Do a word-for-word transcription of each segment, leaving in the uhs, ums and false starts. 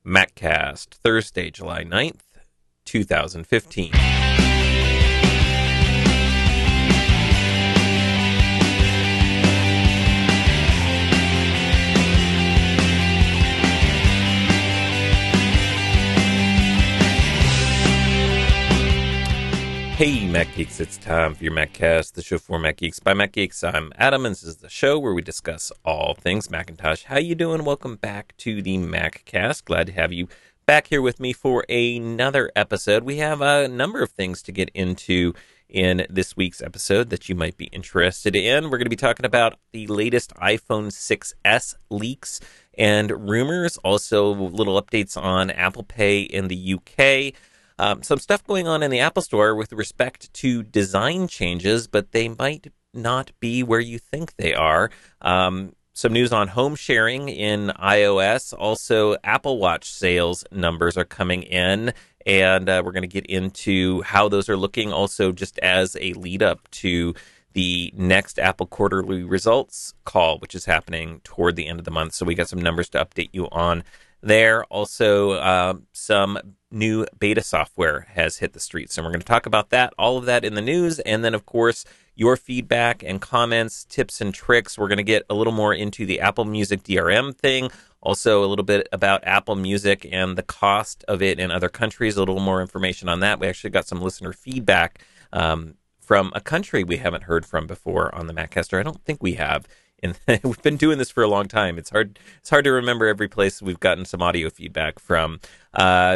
MacCast, Thursday, July ninth, two thousand fifteen. Hey, Mac Geeks, it's time for your MacCast, the show for Mac Geeks by Mac Geeks. I'm Adam, and this is the show where we discuss all things Macintosh. How you doing? Welcome back to the MacCast. Glad to have you back here with me for another episode. We have a number of things to get into in this week's episode that you might be interested in. We're going to be talking about the latest iPhone six S leaks and rumors, also little updates on Apple Pay in the U K. Um, some stuff going on in the Apple Store with respect to design changes, but they might not be where you think they are. Um, some news on home sharing in iOS. Also, Apple Watch sales numbers are coming in, and uh, we're going to get into how those are looking. Also, just as a lead up to the next Apple quarterly results call, which is happening toward the end of the month. So we got some numbers to update you on there. Also, uh, some new beta software has hit the streets, and we're going to talk about that, all of that in the news, and then, of course, your feedback and comments, tips and tricks. We're going to get a little more into the Apple Music D R M thing, also a little bit about Apple Music and the cost of it in other countries, a little more information on that. We actually got some listener feedback um, from a country we haven't heard from before on the MacCaster. I don't think we have. And we've been doing this for a long time. It's hard. It's hard to remember every place we've gotten some audio feedback from. Uh,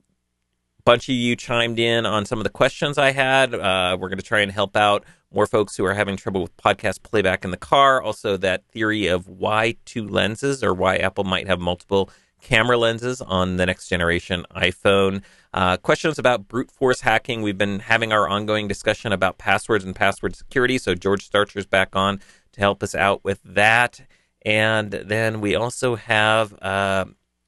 bunch of you chimed in on some of the questions I had. Uh, we're going to try and help out more folks who are having trouble with podcast playback in the car. Also, that theory of why two lenses, or why Apple might have multiple camera lenses on the next generation iPhone. Uh, questions about brute force hacking. We've been having our ongoing discussion about passwords and password security. So George Starcher's back on to help us out with that. And then we also have uh,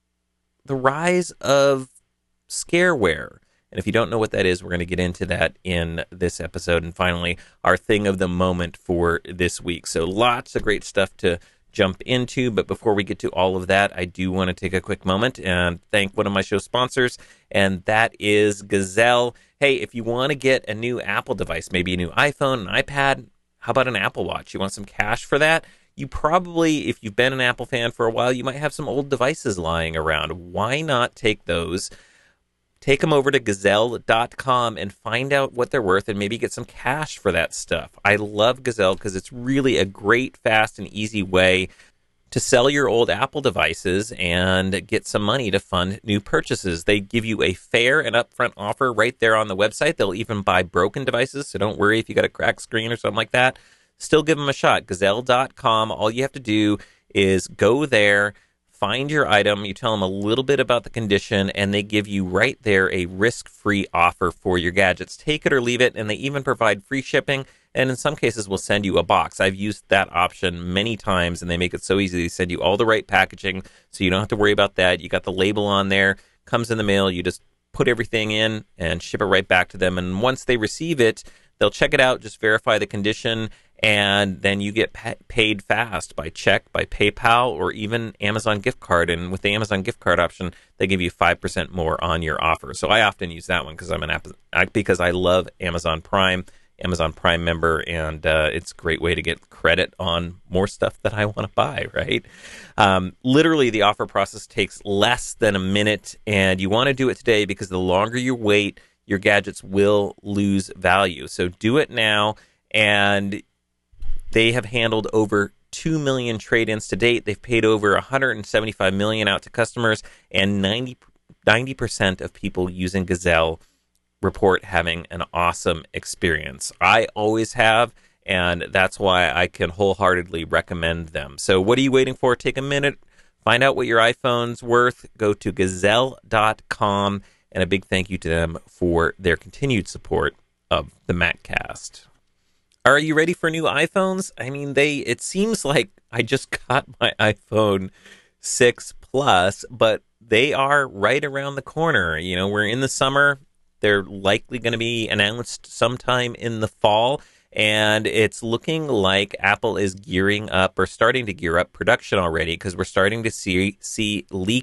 the rise of scareware. And if you don't know what that is, we're going to get into that in this episode. And finally, our thing of the moment for this week. So lots of great stuff to jump into. But before we get to all of that, I do want to take a quick moment and thank one of my show sponsors, and that is Gazelle. Hey, if you want to get a new Apple device, maybe a new iPhone, an iPad, how about an Apple Watch? You want some cash for that? You probably, if you've been an Apple fan for a while, you might have some old devices lying around. Why not take those, take them over to gazelle dot com and find out what they're worth and maybe get some cash for that stuff. I love Gazelle because it's really a great, fast, and easy way to sell your old Apple devices and get some money to fund new purchases. They give you a fair and upfront offer right there on the website. They'll even buy broken devices, so don't worry if you got a cracked screen or something like that. Still give them a shot. gazelle dot com. All you have to do is go there, find your item, you tell them a little bit about the condition, and they give you right there a risk-free offer for your gadgets. Take it or leave it, and they even provide free shipping, and in some cases will send you a box. I've used that option many times, and they make it so easy. They send you all the right packaging, so you don't have to worry about that. You got the label on there, comes in the mail, you just put everything in and ship it right back to them, and once they receive it, they'll check it out, just verify the condition, and then you get pa- paid fast by check, by PayPal, or even Amazon gift card. And with the Amazon gift card option, they give you five percent more on your offer. So I often use that one because I'm an app, because I love Amazon Prime, Amazon Prime member, and uh, it's a great way to get credit on more stuff that I want to buy, right? Um, literally, the offer process takes less than a minute, and you want to do it today because the longer you wait, your gadgets will lose value. So do it now, and they have handled over two million trade-ins to date. They've paid over one hundred seventy-five million dollars out to customers, and ninety, ninety percent of people using Gazelle report having an awesome experience. I always have, and that's why I can wholeheartedly recommend them. So what are you waiting for? Take a minute, find out what your iPhone's worth, go to gazelle dot com, and a big thank you to them for their continued support of the MacCast. Are you ready for new iPhones? I mean, they. It seems like I just got my iPhone six Plus, but they are right around the corner. You know, we're in the summer. They're likely going to be announced sometime in the fall, and it's looking like Apple is gearing up or starting to gear up production already, because we're starting to see see leaked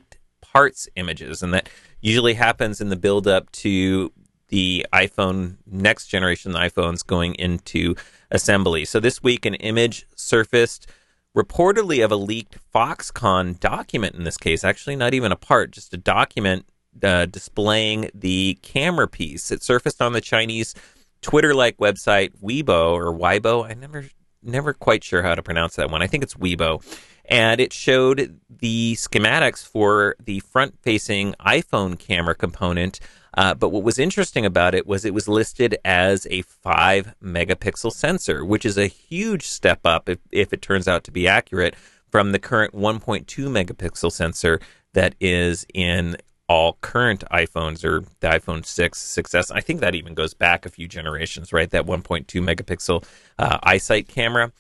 parts images, and that usually happens in the build-up to the iPhone, next generation iPhones going into assembly. So this week, an image surfaced reportedly of a leaked Foxconn document in this case, actually not even a part, just a document uh, displaying the camera piece. It surfaced on the Chinese Twitter-like website Weibo, or Weibo. I never never quite sure how to pronounce that one. I think it's Weibo. And it showed the schematics for the front-facing iPhone camera component. Uh, but what was interesting about it was it was listed as a five megapixel sensor, which is a huge step up if, if it turns out to be accurate from the current one point two megapixel sensor that is in all current iPhones, or the iPhone six, six S. I think that even goes back a few generations, right? That one point two megapixel uh, iSight camera.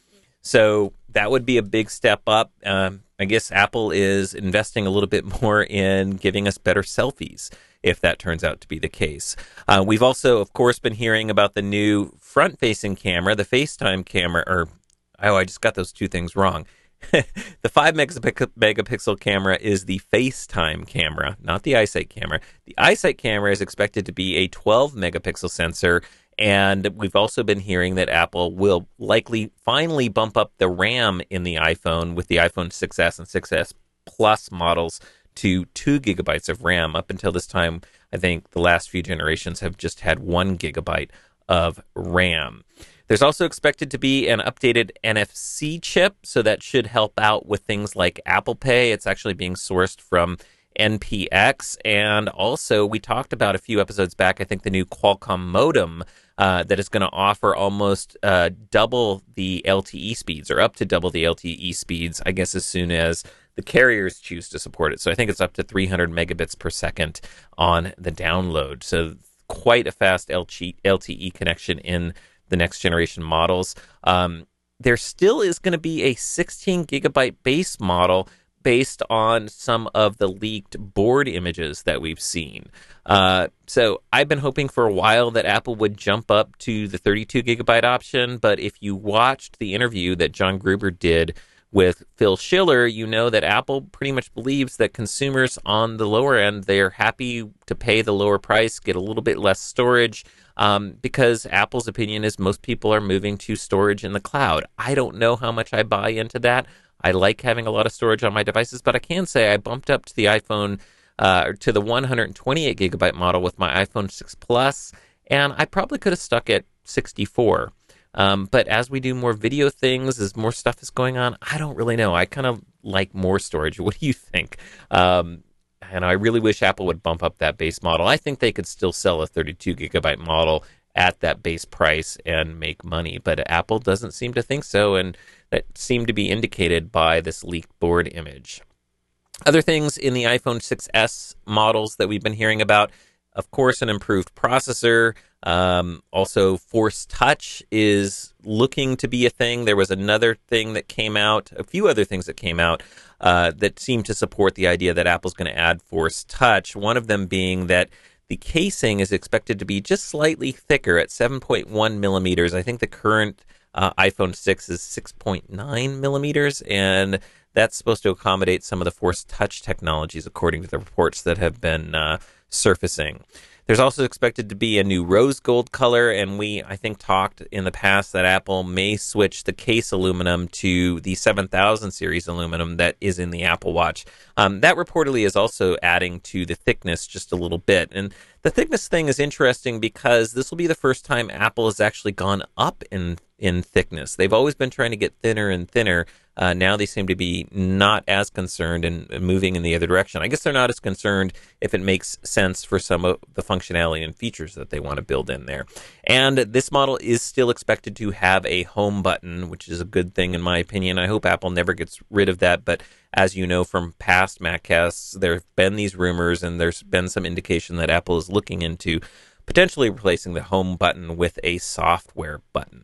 So that would be a big step up. Um, I guess Apple is investing a little bit more in giving us better selfies, if that turns out to be the case. Uh, we've also, of course, been hearing about the new front-facing camera, the FaceTime camera, or, oh, I just got those two things wrong. The five megapixel camera is the FaceTime camera, not the iSight camera. The iSight camera is expected to be a twelve megapixel sensor, and we've also been hearing that Apple will likely finally bump up the RAM in the iPhone with the iPhone six S and six S Plus models to two gigabytes of RAM. Up until this time, I think the last few generations have just had one gigabyte of RAM. There's also expected to be an updated N F C chip, so that should help out with things like Apple Pay. It's actually being sourced from N P X, and also we talked about a few episodes back, I think, the new Qualcomm modem uh, that is going to offer almost uh, double the L T E speeds, or up to double the L T E speeds, I guess, as soon as the carriers choose to support it. So I think it's up to three hundred megabits per second on the download. So quite a fast L T E connection in the next generation models. Um, there still is going to be a sixteen gigabyte base model based on some of the leaked board images that we've seen. Uh, so I've been hoping for a while that Apple would jump up to the thirty-two gigabyte option, but if you watched the interview that John Gruber did with Phil Schiller, you know that Apple pretty much believes that consumers on the lower end, they're happy to pay the lower price, get a little bit less storage, um, because Apple's opinion is most people are moving to storage in the cloud. I don't know how much I buy into that. I like having a lot of storage on my devices, but I can say I bumped up to the iPhone, uh, to the one hundred twenty-eight gigabyte model with my iPhone six Plus, and I probably could have stuck at sixty-four. Um, but as we do more video things, as more stuff is going on, I don't really know. I kind of like more storage. What do you think? Um, and I really wish Apple would bump up that base model. I think they could still sell a thirty-two gigabyte model at that base price and make money, but Apple doesn't seem to think so, and that seemed to be indicated by this leaked board image. Other things in the iPhone six S models that we've been hearing about, of course, an improved processor. Um, also, Force Touch is looking to be a thing. There was another thing that came out, a few other things that came out uh, that seem to support the idea that Apple's going to add Force Touch. One of them being that the casing is expected to be just slightly thicker at seven point one millimeters. I think the current uh, iPhone six is six point nine millimeters, and that's supposed to accommodate some of the Force Touch technologies, according to the reports that have been uh, surfacing. There's also expected to be a new rose gold color, and we, I think, talked in the past that Apple may switch the case aluminum to the seven thousand series aluminum that is in the Apple Watch. Um, that reportedly is also adding to the thickness just a little bit. And the thickness thing is interesting because this will be the first time Apple has actually gone up in, in thickness. They've always been trying to get thinner and thinner. Uh, now they seem to be not as concerned and moving in the other direction. I guess they're not as concerned if it makes sense for some of the functionality and features that they want to build in there. And this model is still expected to have a home button, which is a good thing in my opinion. I hope Apple never gets rid of that, but as you know from past MacCasts, there have been these rumors and there's been some indication that Apple is looking into potentially replacing the home button with a software button.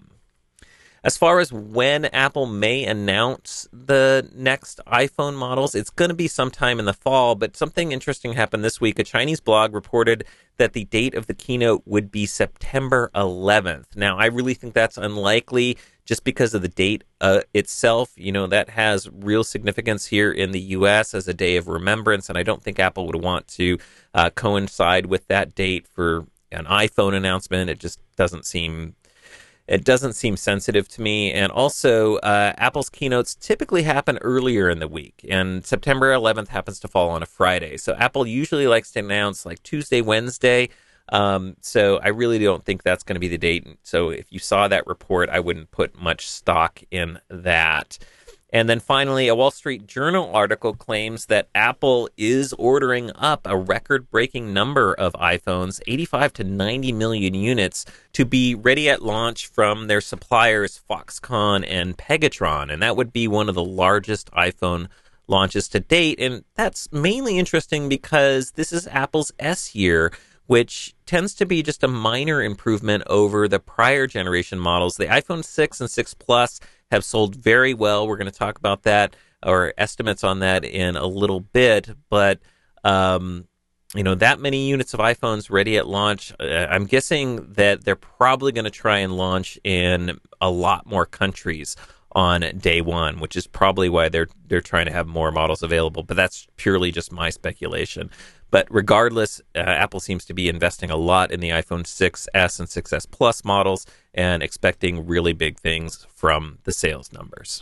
As far as when Apple may announce the next iPhone models, it's going to be sometime in the fall, but something interesting happened this week. A Chinese blog reported that the date of the keynote would be September eleventh. Now, I really think that's unlikely just because of the date uh, itself. You know, that has real significance here in the U S as a day of remembrance, and I don't think Apple would want to uh, coincide with that date for an iPhone announcement. It just doesn't seem It doesn't seem sensitive to me. And also, uh, Apple's keynotes typically happen earlier in the week, and September eleventh happens to fall on a Friday. So Apple usually likes to announce like Tuesday, Wednesday. Um, so I really don't think that's going to be the date. So if you saw that report, I wouldn't put much stock in that. And then finally, a Wall Street Journal article claims that Apple is ordering up a record-breaking number of iPhones, eighty-five to ninety million units, to be ready at launch from their suppliers Foxconn and Pegatron. And that would be one of the largest iPhone launches to date. And that's mainly interesting because this is Apple's S year, which tends to be just a minor improvement over the prior generation models. The iPhone six and six Plus have sold very well. We're going to talk about that, or estimates on that, in a little bit. But, um, you know, that many units of iPhones ready at launch, uh, I'm guessing that they're probably going to try and launch in a lot more countries on day one, which is probably why they're they're trying to have more models available. But that's purely just my speculation. But regardless, uh, Apple seems to be investing a lot in the iPhone six S and six S Plus models and expecting really big things from the sales numbers.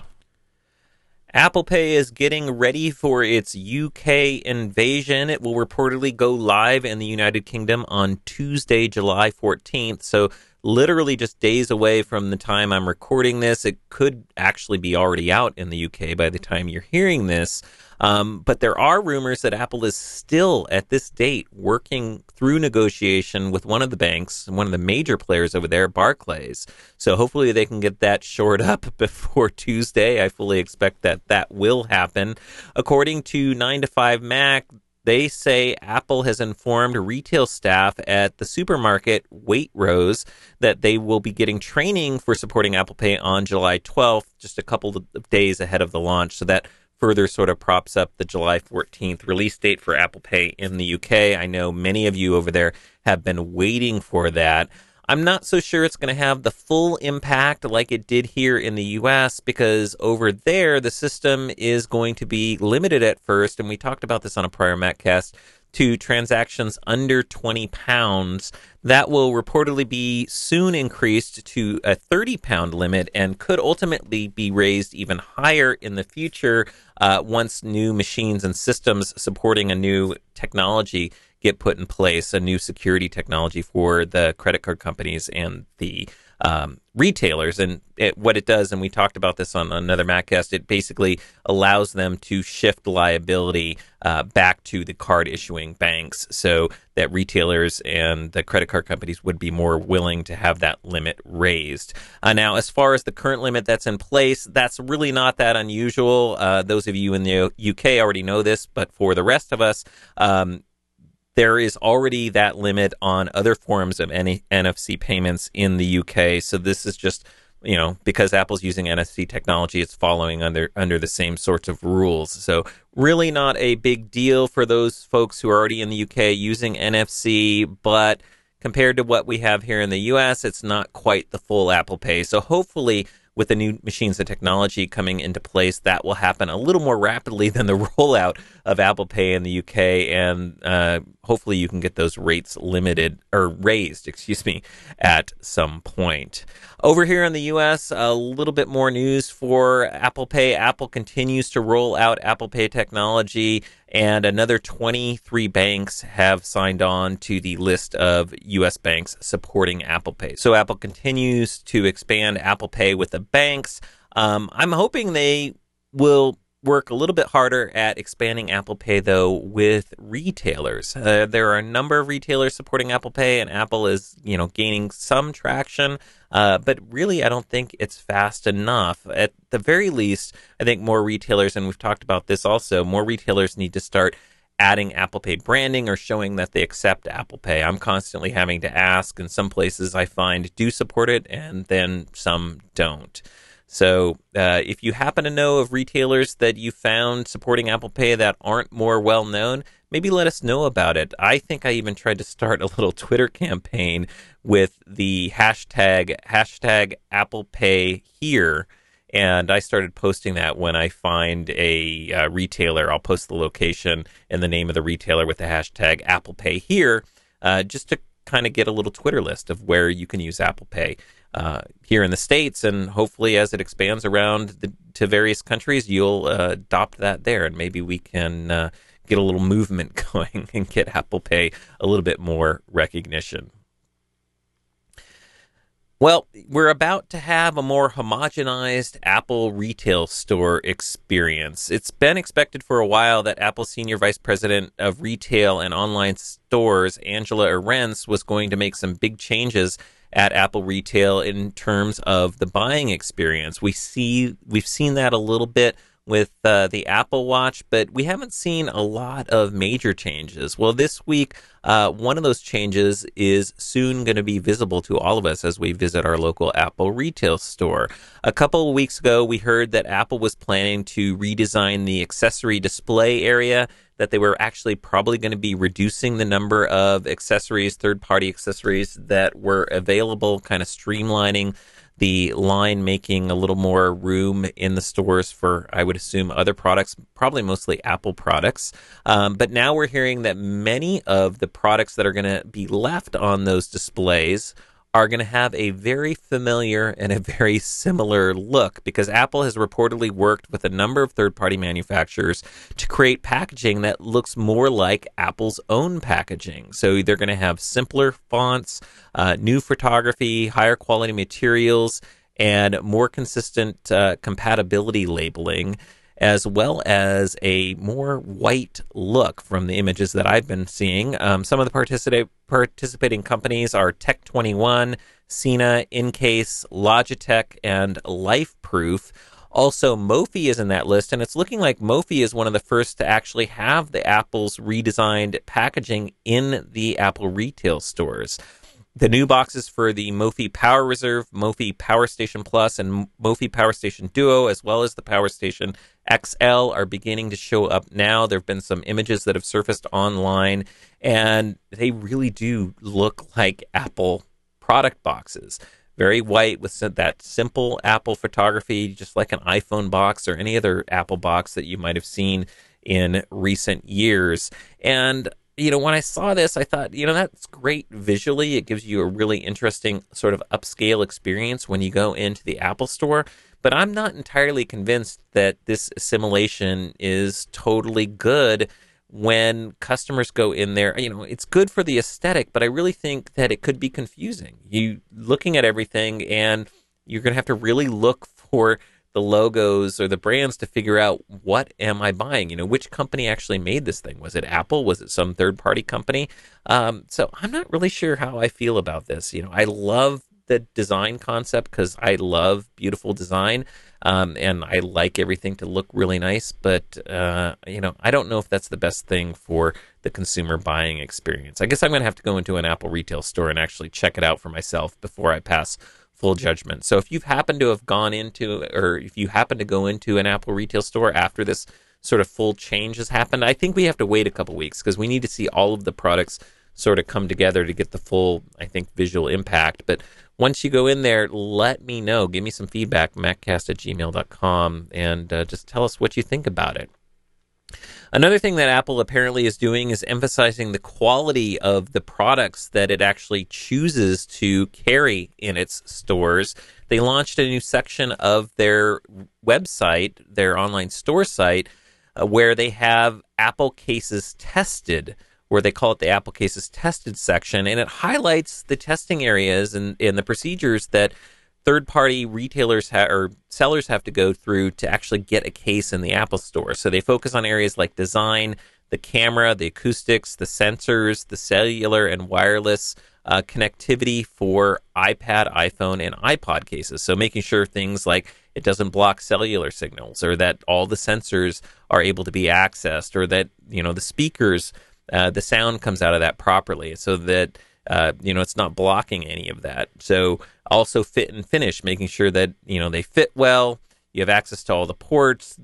Apple Pay is getting ready for its U K invasion. It will reportedly go live in the United Kingdom on Tuesday, July fourteenth. So literally just days away from the time I'm recording this. It could actually be already out in the U K by the time you're hearing this. Um, but there are rumors that Apple is still, at this date, working through negotiation with one of the banks, one of the major players over there, Barclays. So hopefully they can get that shored up before Tuesday. I fully expect that that will happen. According to nine to five Mac, they say Apple has informed retail staff at the supermarket Waitrose that they will be getting training for supporting Apple Pay on July twelfth, just a couple of days ahead of the launch. So that further sort of props up the July fourteenth release date for Apple Pay in the U K. I know many of you over there have been waiting for that. I'm not so sure it's going to have the full impact like it did here in the U S, because over there, the system is going to be limited at first, and we talked about this on a prior MacCast, to transactions under twenty pounds. That will reportedly be soon increased to a thirty pound limit and could ultimately be raised even higher in the future uh, once new machines and systems supporting a new technology get put in place, a new security technology for the credit card companies and the um, retailers. And it, what it does, and we talked about this on another MacCast, it basically allows them to shift liability uh, back to the card issuing banks so that retailers and the credit card companies would be more willing to have that limit raised. Uh, now, as far as the current limit that's in place, that's really not that unusual. Uh, those of you in the U K already know this, but for the rest of us, um, there is already that limit on other forms of any N F C payments in the U K. So this is just, you know, because Apple's using N F C technology, it's following under under the same sorts of rules. So really not a big deal for those folks who are already in the U K using N F C, but compared to what we have here in the U S, it's not quite the full Apple Pay. So hopefully, with the new machines and technology coming into place, that will happen a little more rapidly than the rollout of Apple Pay in the U K, and uh, hopefully you can get those rates limited, or raised, excuse me, at some point. Over here in the U S, a little bit more news for Apple Pay. Apple continues to roll out Apple Pay technology, and another twenty-three banks have signed on to the list of U S banks supporting Apple Pay. So Apple continues to expand Apple Pay with the banks. Um, I'm hoping they will work a little bit harder at expanding Apple Pay, though, with retailers. Uh, there are a number of retailers supporting Apple Pay, and Apple is, you know, gaining some traction. Uh, but really, I don't think it's fast enough. At the very least, I think more retailers, and we've talked about this also, more retailers need to start adding Apple Pay branding or showing that they accept Apple Pay. I'm constantly having to ask, and some places I find do support it, and then some don't. So uh, if you happen to know of retailers that you found supporting Apple Pay that aren't more well-known, maybe let us know about it. I think I even tried to start a little Twitter campaign with the hashtag hashtag Apple Pay here. And I started posting that when I find a uh, retailer. I'll post the location and the name of the retailer with the hashtag Apple Pay here, uh, just to kind of get a little Twitter list of where you can use Apple Pay uh, here in the States. And hopefully as it expands around the, to various countries, you'll uh, adopt that there. And maybe we can uh, get a little movement going and get Apple Pay a little bit more recognition. Well, we're about to have a more homogenized Apple retail store experience. It's been expected for a while that Apple Senior Vice President of Retail and Online Stores, Angela Arentz, was going to make some big changes at Apple Retail in terms of the buying experience. We see, we've seen that a little bit with uh, the Apple Watch, but we haven't seen a lot of major changes. Well, this week, uh, one of those changes is soon going to be visible to all of us as we visit our local Apple retail store. A couple of weeks ago, we heard that Apple was planning to redesign the accessory display area, that they were actually probably going to be reducing the number of accessories, third-party accessories that were available, kind of streamlining the line, making a little more room in the stores for, I would assume, other products, probably mostly Apple products. Um, but now we're hearing that many of the products that are going to be left on those displays are going to have a very familiar and a very similar look, because Apple has reportedly worked with a number of third-party manufacturers to create packaging that looks more like Apple's own packaging. So they're going to have simpler fonts, uh, new photography, higher quality materials, and more consistent uh, compatibility labeling, as well as a more white look from the images that I've been seeing. Um, some of the particip- participating companies are Tech twenty-one, Sena, Incase, Logitech, and LifeProof. Also, Mophie is in that list, and it's looking like Mophie is one of the first to actually have the Apple's redesigned packaging in the Apple retail stores. The new boxes for the Mophie Power Reserve, Mophie Power Station Plus, and Mophie Power Station Duo, as well as the Power Station X L, are beginning to show up now. There have been some images that have surfaced online, and they really do look like Apple product boxes. Very white with that simple Apple photography, just like an iPhone box or any other Apple box that you might have seen in recent years. And you know, when I saw this, I thought, you know, that's great visually. It gives you a really interesting sort of upscale experience when you go into the Apple Store. But I'm not entirely convinced that this assimilation is totally good when customers go in there. You know, it's good for the aesthetic, but I really think that it could be confusing. You looking at everything, and you're going to have to really look for the logos or the brands to figure out, what am I buying? You know, which company actually made this thing? Was it Apple? Was it some third-party company? Um, so I'm not really sure how I feel about this. You know, I love the design concept because I love beautiful design, um, and I like everything to look really nice. But, uh, you know, I don't know if that's the best thing for the consumer buying experience. I guess I'm going to have to go into an Apple retail store and actually check it out for myself before I pass full judgment. So if you've happened to have gone into, or if you happen to go into an Apple retail store after this sort of full change has happened, I think we have to wait a couple weeks because we need to see all of the products sort of come together to get the full, I think, visual impact. But once you go in there, let me know. Give me some feedback, maccast at gmail dot com, and uh, just tell us what you think about it. Another thing that Apple apparently is doing is emphasizing the quality of the products that it actually chooses to carry in its stores. They launched a new section of their website, their online store site, uh, where they have Apple Cases Tested, where they call it the Apple Cases Tested section, and it highlights the testing areas and, and the procedures that third-party retailers ha- or sellers have to go through to actually get a case in the Apple Store. So they focus on areas like design, the camera, the acoustics, the sensors, the cellular and wireless uh, connectivity for iPad, iPhone, and iPod cases. So making sure things like it doesn't block cellular signals, or that all the sensors are able to be accessed, or that, you know, the speakers, uh, the sound comes out of that properly, so that Uh, you know, it's not blocking any of that. So also fit and finish, making sure that, you know, they fit well, you have access to all the ports, that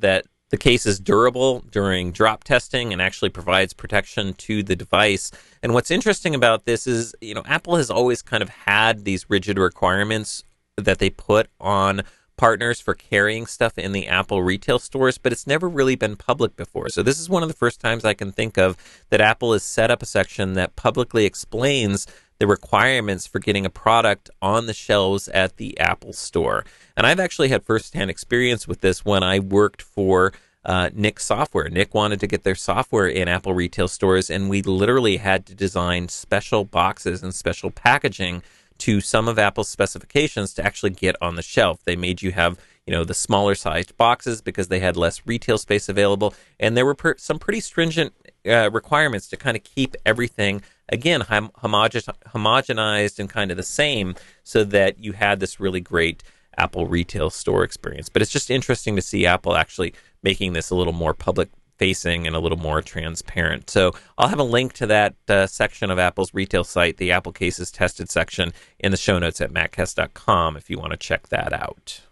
The case is durable during drop testing and actually provides protection to the device. And what's interesting about this is, you know, Apple has always kind of had these rigid requirements that they put on partners for carrying stuff in the Apple retail stores, but it's never really been public before. So this is one of the first times I can think of that Apple has set up a section that publicly explains the requirements for getting a product on the shelves at the Apple Store. And I've actually had firsthand experience with this when I worked for uh, Nick Software. Nick wanted to get their software in Apple retail stores, and we literally had to design special boxes and special packaging to some of Apple's specifications to actually get on the shelf. They made you have, you know, the smaller sized boxes because they had less retail space available, and there were per- some pretty stringent uh, requirements to kind of keep everything, again, hom- homogen- homogenized and kind of the same, so that you had this really great Apple retail store experience. But it's just interesting to see Apple actually making this a little more public facing and a little more transparent. So I'll have a link to that uh, section of Apple's retail site, the Apple Cases Tested section, in the show notes at maccast dot com if you want to check that out.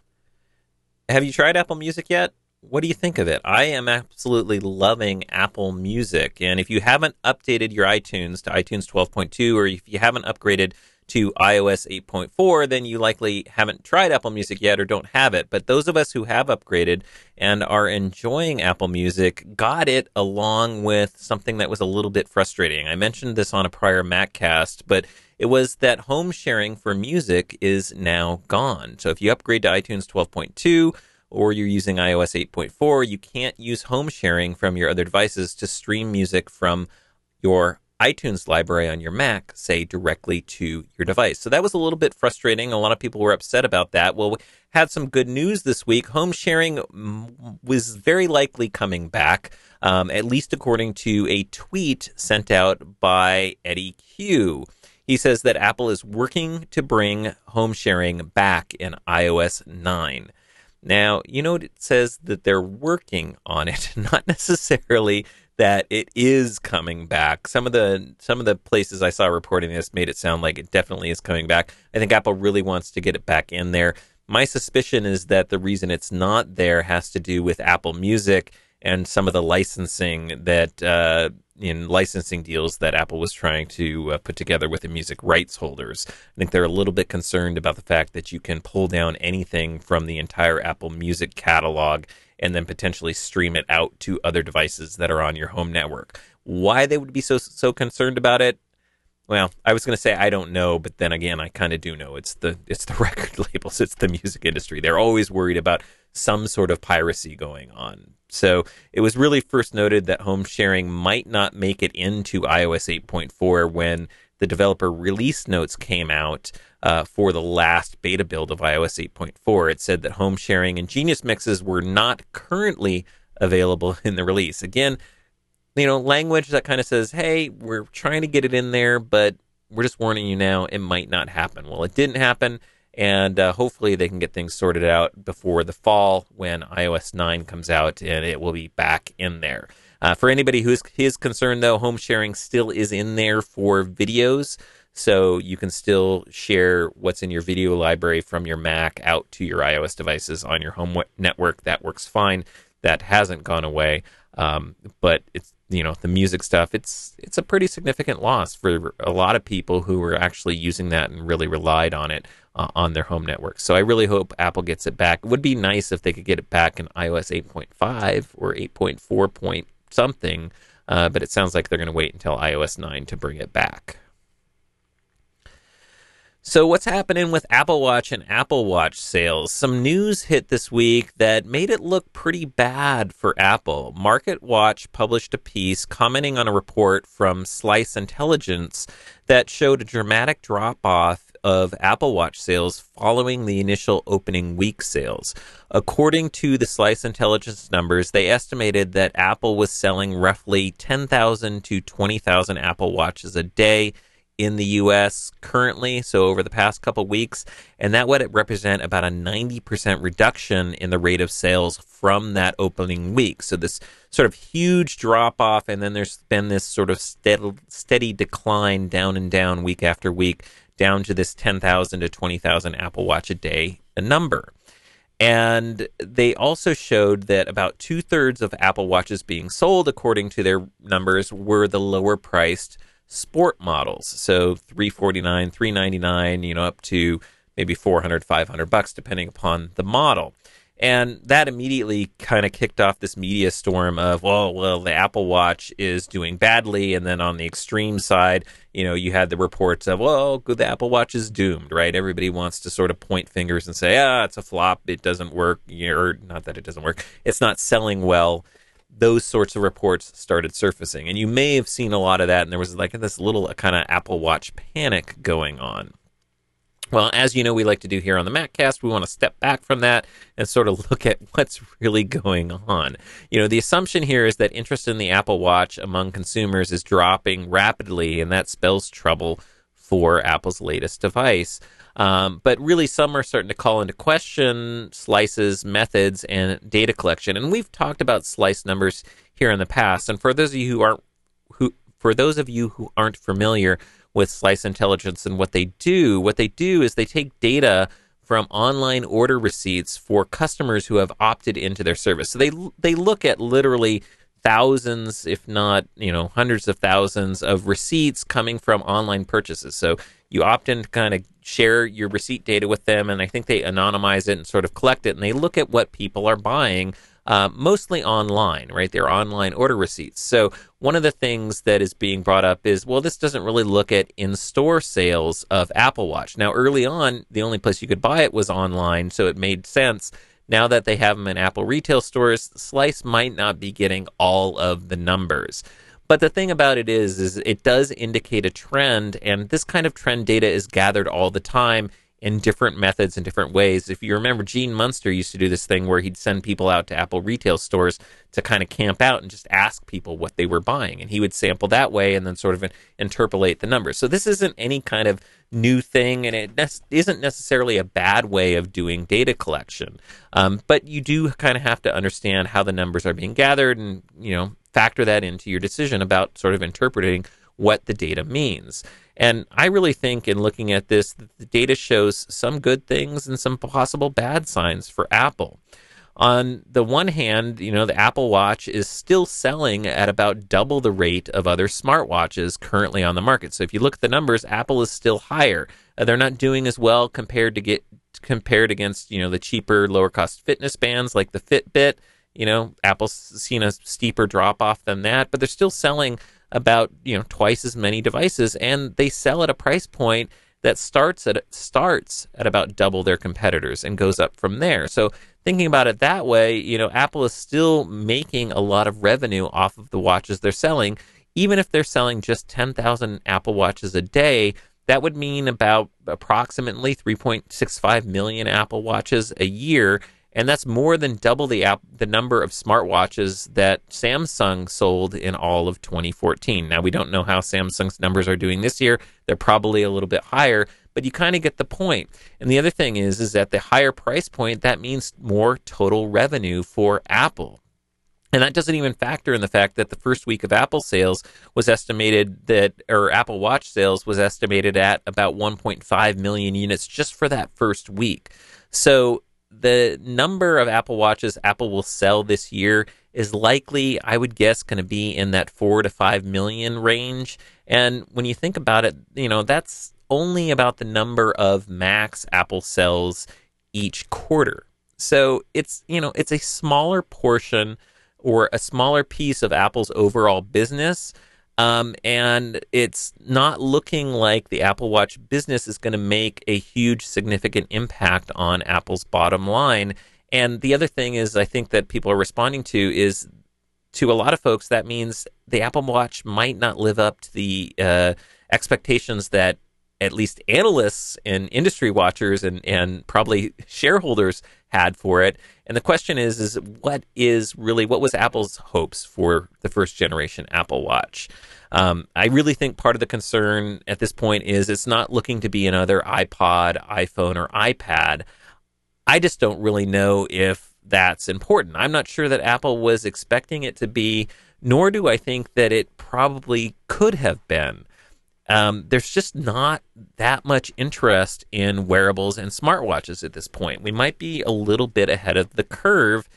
Have you tried Apple Music yet? What do you think of it? I am absolutely loving Apple Music. And if you haven't updated your iTunes to iTunes twelve point two, or if you haven't upgraded to i O S eight point four, then you likely haven't tried Apple Music yet or don't have it. But those of us who have upgraded and are enjoying Apple Music got it along with something that was a little bit frustrating. I mentioned this on a prior MacCast, but it was that home sharing for music is now gone. So if you upgrade to iTunes twelve point two or you're using i O S eight point four, you can't use home sharing from your other devices to stream music from your iTunes library on your Mac, say, directly to your device. So that was a little bit frustrating. A lot of people were upset about that. Well, we had some good news this week. Home sharing was very likely coming back, um, at least according to a tweet sent out by Eddie Q. He says that Apple is working to bring home sharing back in i O S nine. Now, you know, it says that they're working on it, not necessarily that it is coming back. Some of the some of the places I saw reporting this made it sound like it definitely is coming back. I think Apple really wants to get it back in there. My suspicion is that the reason it's not there has to do with Apple Music and some of the licensing that uh, in licensing deals that Apple was trying to uh, put together with the music rights holders. I think they're a little bit concerned about the fact that you can pull down anything from the entire Apple Music catalog and then potentially stream it out to other devices that are on your home network. Why they would be so so concerned about it? Well, I was going to say I don't know, but then again, I kind of do know. It's the it's the record labels, it's the music industry. They're always worried about some sort of piracy going on. So it was really first noted that home sharing might not make it into i O S eight point four when the developer release notes came out uh, for the last beta build of i O S eight point four. It said that home sharing and Genius Mixes were not currently available in the release. Again, you know, language that kind of says, hey, we're trying to get it in there, but we're just warning you now, it might not happen. Well, it didn't happen, and uh, hopefully they can get things sorted out before the fall when i O S nine comes out, and it will be back in there. Uh, for anybody who is, is concerned, though, home sharing still is in there for videos, so you can still share what's in your video library from your Mac out to your iOS devices on your home network. That works fine. That hasn't gone away, um, but it's, you know, the music stuff, it's it's a pretty significant loss for a lot of people who were actually using that and really relied on it uh, on their home network. So I really hope Apple gets it back. It would be nice if they could get it back in i O S eight point five or eight point four point something, uh, but it sounds like they're going to wait until i O S nine to bring it back. So what's happening with Apple Watch and Apple Watch sales? Some news hit this week that made it look pretty bad for Apple. MarketWatch published a piece commenting on a report from Slice Intelligence that showed a dramatic drop-off of Apple Watch sales following the initial opening week sales. According to the Slice Intelligence numbers, they estimated that Apple was selling roughly ten thousand to twenty thousand Apple Watches a day in the U S currently, so over the past couple weeks, and that would represent about a ninety percent reduction in the rate of sales from that opening week. So this sort of huge drop-off, and then there's been this sort of steady, steady decline down and down week after week, down to this ten thousand to twenty thousand Apple Watch a day a number. And they also showed that about two-thirds of Apple Watches being sold, according to their numbers, were the lower-priced sport models. So three forty-nine, three ninety-nine, you know, up to maybe four hundred, five hundred bucks, depending upon the model. And that immediately kind of kicked off this media storm of, well, well, the Apple Watch is doing badly. And then on the extreme side, you know, you had the reports of, well, the Apple Watch is doomed, right? Everybody wants to sort of point fingers and say, ah, it's a flop. It doesn't work. Or not that it doesn't work. It's not selling well. Those sorts of reports started surfacing. And you may have seen a lot of that. And there was like this little kind of Apple Watch panic going on. Well, as you know, we like to do here on the MacCast, we want to step back from that and sort of look at what's really going on. You know, the assumption here is that interest in the Apple Watch among consumers is dropping rapidly, and that spells trouble for Apple's latest device. Um, but really, some are starting to call into question slices, methods, and data collection. And we've talked about slice numbers here in the past. And for those of you who aren't, who for those of you who aren't familiar with Slice Intelligence and what they do, what they do is they take data from online order receipts for customers who have opted into their service. So they they look at literally thousands, if not, you know, hundreds of thousands of receipts coming from online purchases. So you opt in to kind of share your receipt data with them, and I think they anonymize it and sort of collect it, and they look at what people are buying, uh, mostly online, right? They're online order receipts. So one of the things that is being brought up is, well, this doesn't really look at in-store sales of Apple Watch. Now, early on, the only place you could buy it was online, so it made sense. Now that they have them in Apple retail stores, Slice might not be getting all of the numbers. But the thing about it is, is it does indicate a trend, and this kind of trend data is gathered all the time in different methods and different ways. If you remember, Gene Munster used to do this thing where he'd send people out to Apple retail stores to kind of camp out and just ask people what they were buying. And he would sample that way and then sort of interpolate the numbers. So this isn't any kind of new thing, and it ne- isn't necessarily a bad way of doing data collection. Um, but you do kind of have to understand how the numbers are being gathered and, you know, factor that into your decision about sort of interpreting what the data means. And I really think in looking at this, the data shows some good things and some possible bad signs for Apple. On the one hand, you know, the Apple Watch is still selling at about double the rate of other smartwatches currently on the market. So if you look at the numbers, Apple is still higher. Uh, they're not doing as well compared to get compared against, you know, the cheaper, lower cost fitness bands like the Fitbit. You know, Apple's seen a steeper drop off than that, but they're still selling about, you know, twice as many devices, and they sell at a price point that starts at starts at about double their competitors and goes up from there. So thinking about it that way, you know, Apple is still making a lot of revenue off of the watches they're selling. Even if they're selling just ten thousand Apple Watches a day, that would mean about approximately three point six five million Apple Watches a year. And that's more than double the app, the number of smartwatches that Samsung sold in all of twenty fourteen. Now, we don't know how Samsung's numbers are doing this year. They're probably a little bit higher, but you kind of get the point. And the other thing is, is at the higher price point, that means more total revenue for Apple. And that doesn't even factor in the fact that the first week of Apple sales was estimated that, or Apple Watch sales was estimated at about one point five million units just for that first week. So the number of Apple Watches Apple will sell this year is likely, I would guess, going to be in that four to five million range. And when you think about it, you know, that's only about the number of Macs Apple sells each quarter. So it's, you know, it's a smaller portion or a smaller piece of Apple's overall business. Um, and it's not looking like the Apple Watch business is going to make a huge, significant impact on Apple's bottom line. And the other thing is, I think that people are responding to is, to a lot of folks, that means the Apple Watch might not live up to the uh, expectations that at least analysts and industry watchers and, and probably shareholders had for it. And the question is, is what is really, what was Apple's hopes for the first generation Apple Watch? Um, I really think part of the concern at this point is it's not looking to be another iPod, iPhone, or iPad. I just don't really know if that's important. I'm not sure that Apple was expecting it to be, nor do I think that it probably could have been. um, there's just not that much interest in wearables and smartwatches at this point. We might be a little bit ahead of the curve,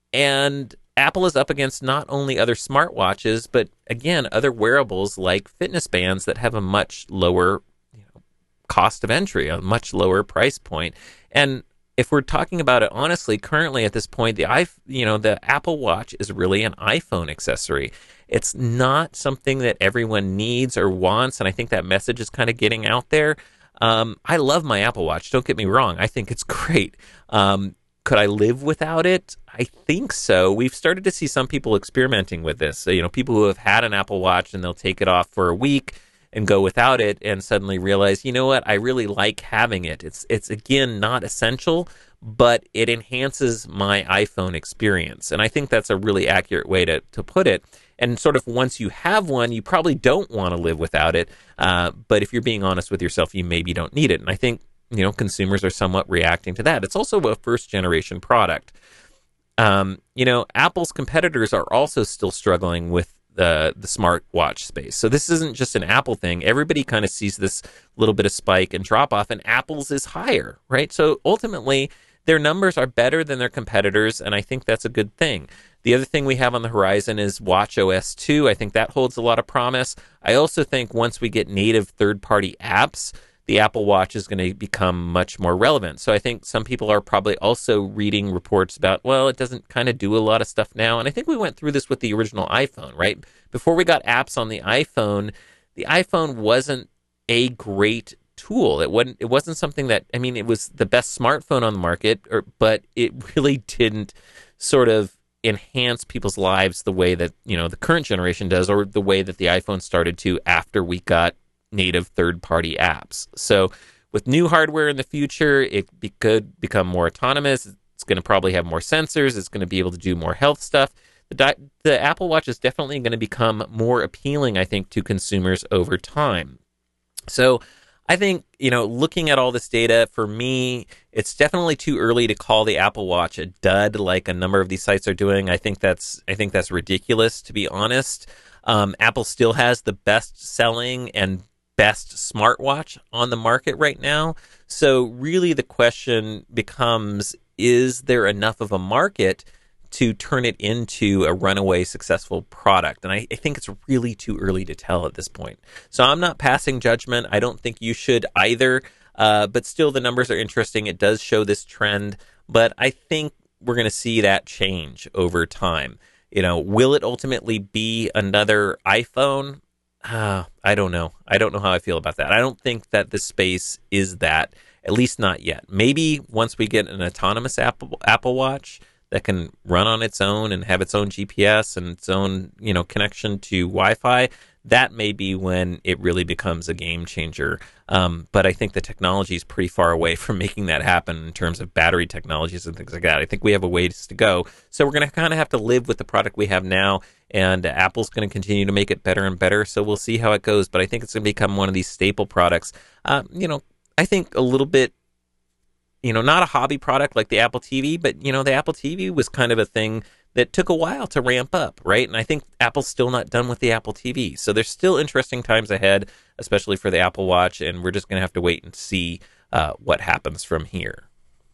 and Apple is up against not only other smartwatches, but again, other wearables like fitness bands that have a much lower, you know, cost of entry, a much lower price point. And if we're talking about it honestly, currently at this point, the i you know the Apple Watch is really an iPhone accessory. It's not something that everyone needs or wants, and I think that message is kind of getting out there. Um, I love my Apple Watch. Don't get me wrong. I think it's great. Um, Could I live without it? I think so. We've started to see some people experimenting with this. So, you know, people who have had an Apple Watch and they'll take it off for a week and go without it and suddenly realize, you know what, I really like having it. It's, it's again, not essential, but it enhances my iPhone experience. And I think that's a really accurate way to, to put it. And sort of once you have one, you probably don't want to live without it. Uh, but if you're being honest with yourself, you maybe don't need it. And I think, you know, consumers are somewhat reacting to that. It's also a first-generation product. Um, you know, Apple's competitors are also still struggling with the the smartwatch space. So this isn't just an Apple thing. Everybody kind of sees this little bit of spike and drop-off, and Apple's is higher, right? So ultimately, their numbers are better than their competitors, and I think that's a good thing. The other thing we have on the horizon is watchOS two. I think that holds a lot of promise. I also think once we get native third-party apps, the Apple Watch is going to become much more relevant. So I think some people are probably also reading reports about, well, it doesn't kind of do a lot of stuff now. And I think we went through this with the original iPhone, right? Before we got apps on the iPhone, the iPhone wasn't a great tool. It wasn't, it wasn't something that, I mean, it was the best smartphone on the market, or, but it really didn't sort of enhance people's lives the way that, you know, the current generation does, or the way that the iPhone started to after we got native third-party apps. So with new hardware in the future, it be, could become more autonomous. It's going to probably have more sensors. It's going to be able to do more health stuff. The, di- the Apple Watch is definitely going to become more appealing, I think, to consumers over time. So I think, you know, looking at all this data, for me, it's definitely too early to call the Apple Watch a dud like a number of these sites are doing. I think that's I think that's ridiculous, to be honest. Um, Apple still has the best-selling and best smartwatch on the market right now. So really the question becomes, is there enough of a market to turn it into a runaway successful product? And I, I think it's really too early to tell at this point. So I'm not passing judgment. I don't think you should either. Uh, but still, the numbers are interesting. It does show this trend. But I think we're going to see that change over time. You know, will it ultimately be another iPhone? Uh, I don't know. I don't know how I feel about that. I don't think that the space is that, at least not yet. Maybe once we get an autonomous Apple Apple Watch that can run on its own and have its own G P S and its own, you know, connection to Wi-Fi, that may be when it really becomes a game changer. Um, but I think the technology is pretty far away from making that happen in terms of battery technologies and things like that. I think we have a ways to go. So we're going to kind of have to live with the product we have now, and Apple's going to continue to make it better and better. So we'll see how it goes. But I think it's going to become one of these staple products. Uh, you know, I think a little bit, you know, not a hobby product like the Apple T V, but, you know, the Apple T V was kind of a thing that took a while to ramp up, right? And I think Apple's still not done with the Apple T V. So there's still interesting times ahead, especially for the Apple Watch, and we're just going to have to wait and see uh, what happens from here.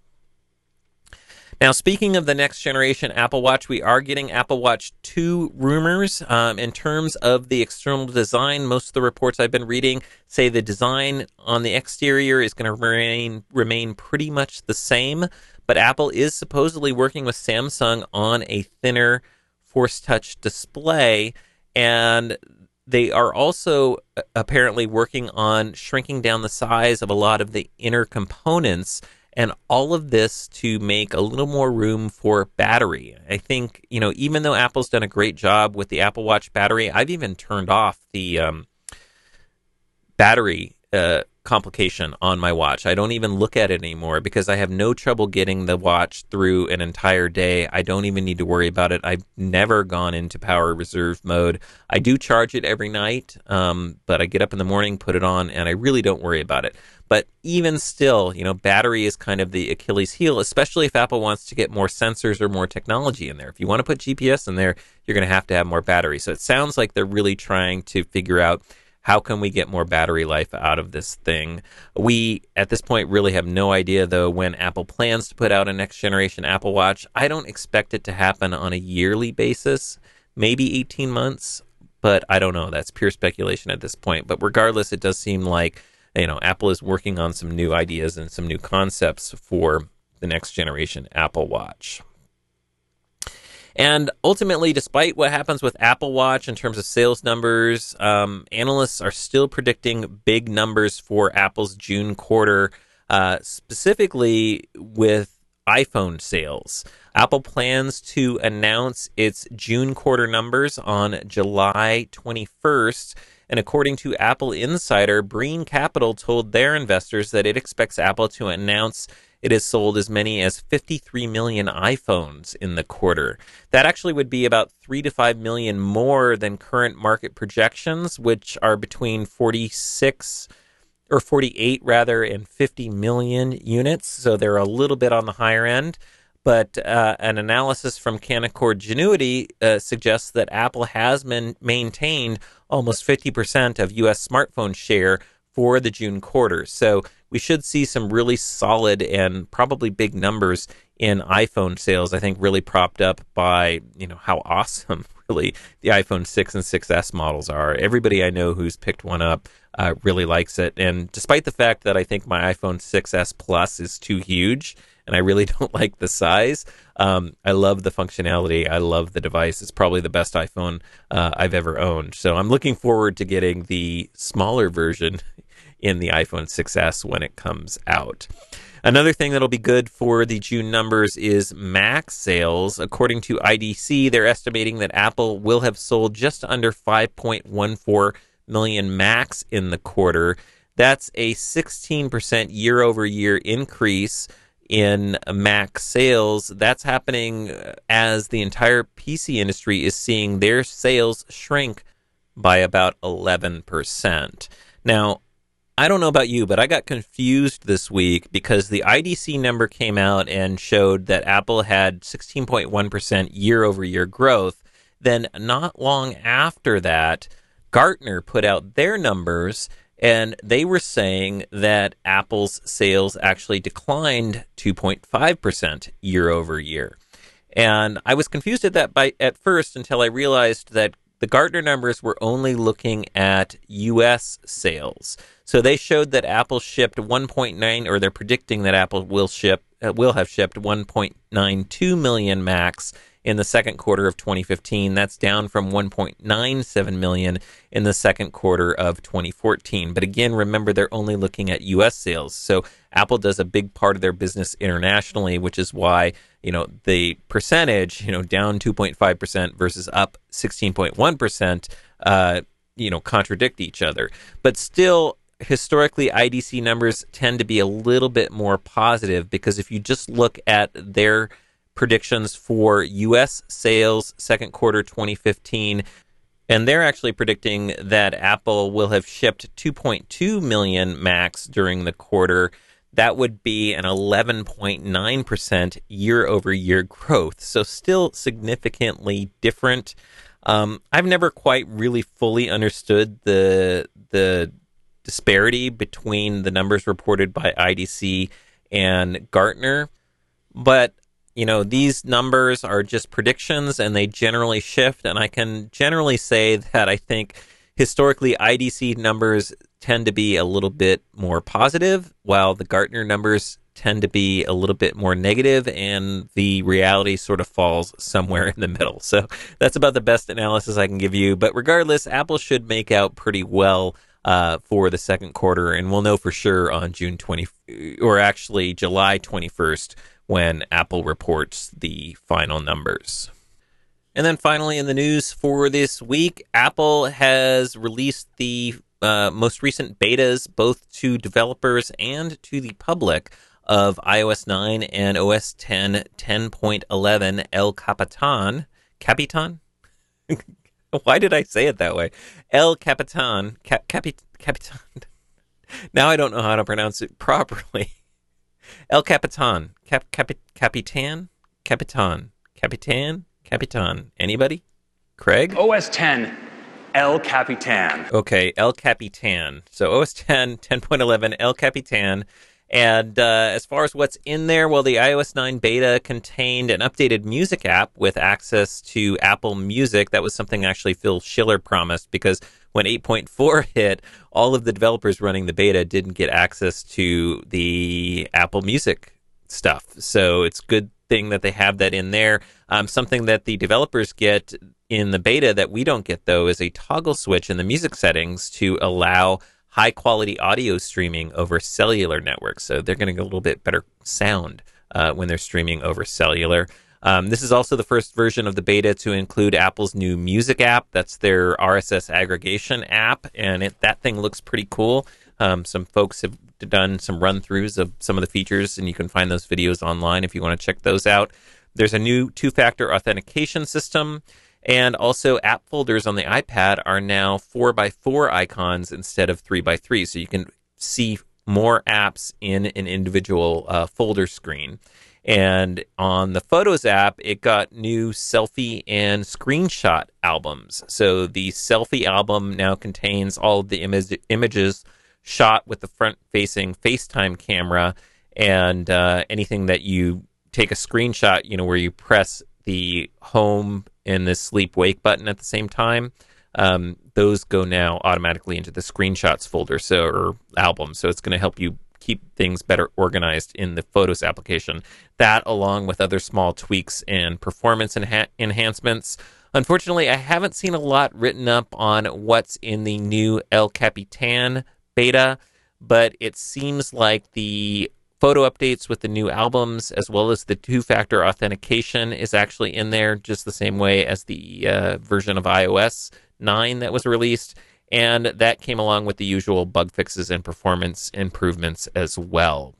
Now, speaking of the next generation Apple Watch, we are getting Apple Watch two rumors. Um, in terms of the external design, most of the reports I've been reading say the design on the exterior is going to remain remain pretty much the same, but Apple is supposedly working with Samsung on a thinner Force Touch display, and they are also apparently working on shrinking down the size of a lot of the inner components, and all of this to make a little more room for battery. I think, you know, even though Apple's done a great job with the Apple Watch battery, I've even turned off the um, battery uh, complication on my watch. I don't even look at it anymore because I have no trouble getting the watch through an entire day. I don't even need to worry about it. I've never gone into power reserve mode. I do charge it every night, um, but I get up in the morning, put it on, and I really don't worry about it. But even still, you know, battery is kind of the Achilles heel, especially if Apple wants to get more sensors or more technology in there. If you want to put G P S in there, you're going to have to have more battery. So it sounds like they're really trying to figure out how can we get more battery life out of this thing? We, at this point, really have no idea, though, when Apple plans to put out a next-generation Apple Watch. I don't expect it to happen on a yearly basis, maybe eighteen months, but I don't know. That's pure speculation at this point. But regardless, it does seem like, you know, Apple is working on some new ideas and some new concepts for the next-generation Apple Watch. And ultimately, despite what happens with Apple Watch in terms of sales numbers, um, analysts are still predicting big numbers for Apple's June quarter, uh, specifically with iPhone sales. Apple plans to announce its June quarter numbers on July twenty-first. And according to Apple Insider, Breen Capital told their investors that it expects Apple to announce it has sold as many as fifty-three million iPhones in the quarter. That actually would be about three to five million more than current market projections, which are between forty-six or forty-eight rather and fifty million units. So they're a little bit on the higher end. But uh, an analysis from Canaccord Genuity uh, suggests that Apple has been maintained almost fifty percent of U S smartphone share for the June quarter. So we should see some really solid and probably big numbers in iPhone sales, I think really propped up by, you know, how awesome really the iPhone six and six S models are. Everybody I know who's picked one up uh, really likes it. And despite the fact that I think my iPhone six S Plus is too huge and I really don't like the size, um, I love the functionality. I love the device. It's probably the best iPhone uh, I've ever owned. So I'm looking forward to getting the smaller version in the iPhone six S when it comes out. Another thing that'll be good for the June numbers is Mac sales. According to I D C, they're estimating that Apple will have sold just under five point one four million Macs in the quarter. That's a sixteen percent year-over-year increase in Mac sales. That's happening as the entire P C industry is seeing their sales shrink by about eleven percent. Now, I don't know about you, but I got confused this week because the I D C number came out and showed that Apple had sixteen point one percent year-over-year growth. Then not long after that, Gartner put out their numbers, and they were saying that Apple's sales actually declined two point five percent year-over-year. And I was confused at that by, at first until I realized that the Gartner numbers were only looking at U S sales. So they showed that Apple shipped one point nine, or they're predicting that Apple will ship uh, will have shipped one point nine two million Macs in the second quarter of twenty fifteen. That's down from one point nine seven million in the second quarter of twenty fourteen. But again, remember, they're only looking at U S sales. So Apple does a big part of their business internationally, which is why, you know, the percentage, you know, down two point five percent versus up sixteen point one percent, uh, you know, contradict each other. But still, historically, I D C numbers tend to be a little bit more positive, because if you just look at their predictions for U S sales second quarter twenty fifteen, and they're actually predicting that Apple will have shipped two point two million Macs during the quarter. That would be an eleven point nine percent year-over-year growth. So still significantly different. Um, I've never quite really fully understood the the disparity between the numbers reported by I D C and Gartner. But, you know, these numbers are just predictions and they generally shift. And I can generally say that I think historically I D C numbers tend to be a little bit more positive, while the Gartner numbers tend to be a little bit more negative, and the reality sort of falls somewhere in the middle. So that's about the best analysis I can give you. But regardless, Apple should make out pretty well uh, for the second quarter, and we'll know for sure on June twentieth, or actually July twenty-first, when Apple reports the final numbers. And then finally in the news for this week, Apple has released the uh, most recent betas, both to developers and to the public, of i O S nine and O S ten ten point eleven El Capitan. Capitan? Why did I say it that way? El Capitan. Cap, capi, Capitan. Now I don't know how to pronounce it properly. El Capitan. Cap, capi, Capitan? Capitan. Capitan? Capitan. Anybody? Craig? O S ten El Capitan. Okay, El Capitan. So O S ten, ten point eleven, El Capitan. And uh, as far as what's in there, well, the i O S nine beta contained an updated music app with access to Apple Music. That was something actually Phil Schiller promised, because when eight point four hit, all of the developers running the beta didn't get access to the Apple Music stuff. So it's a good thing that they have that in there. Um, something that the developers get in the beta that we don't get, though, is a toggle switch in the music settings to allow high-quality audio streaming over cellular networks. So they're going to get a little bit better sound uh, when they're streaming over cellular. Um, this is also the first version of the beta to include Apple's new music app. That's their R S S aggregation app, and it, that thing looks pretty cool. Um, some folks have done some run-throughs of some of the features, and you can find those videos online if you want to check those out. There's a new two-factor authentication system. And also, app folders on the iPad are now four by four icons instead of three by three. So you can see more apps in an individual uh, folder screen. And on the Photos app, it got new selfie and screenshot albums. So the selfie album now contains all of the image, images shot with the front-facing FaceTime camera, and uh, anything that you take a screenshot, you know, where you press the home and the sleep wake button at the same time, um, those go now automatically into the screenshots folder, so or album. So it's going to help you keep things better organized in the Photos application. That, along with other small tweaks and performance enha- enhancements. Unfortunately, I haven't seen a lot written up on what's in the new El Capitan beta, but it seems like the photo updates with the new albums, as well as the two-factor authentication, is actually in there just the same way as the uh, version of i O S nine that was released. And that came along with the usual bug fixes and performance improvements as well.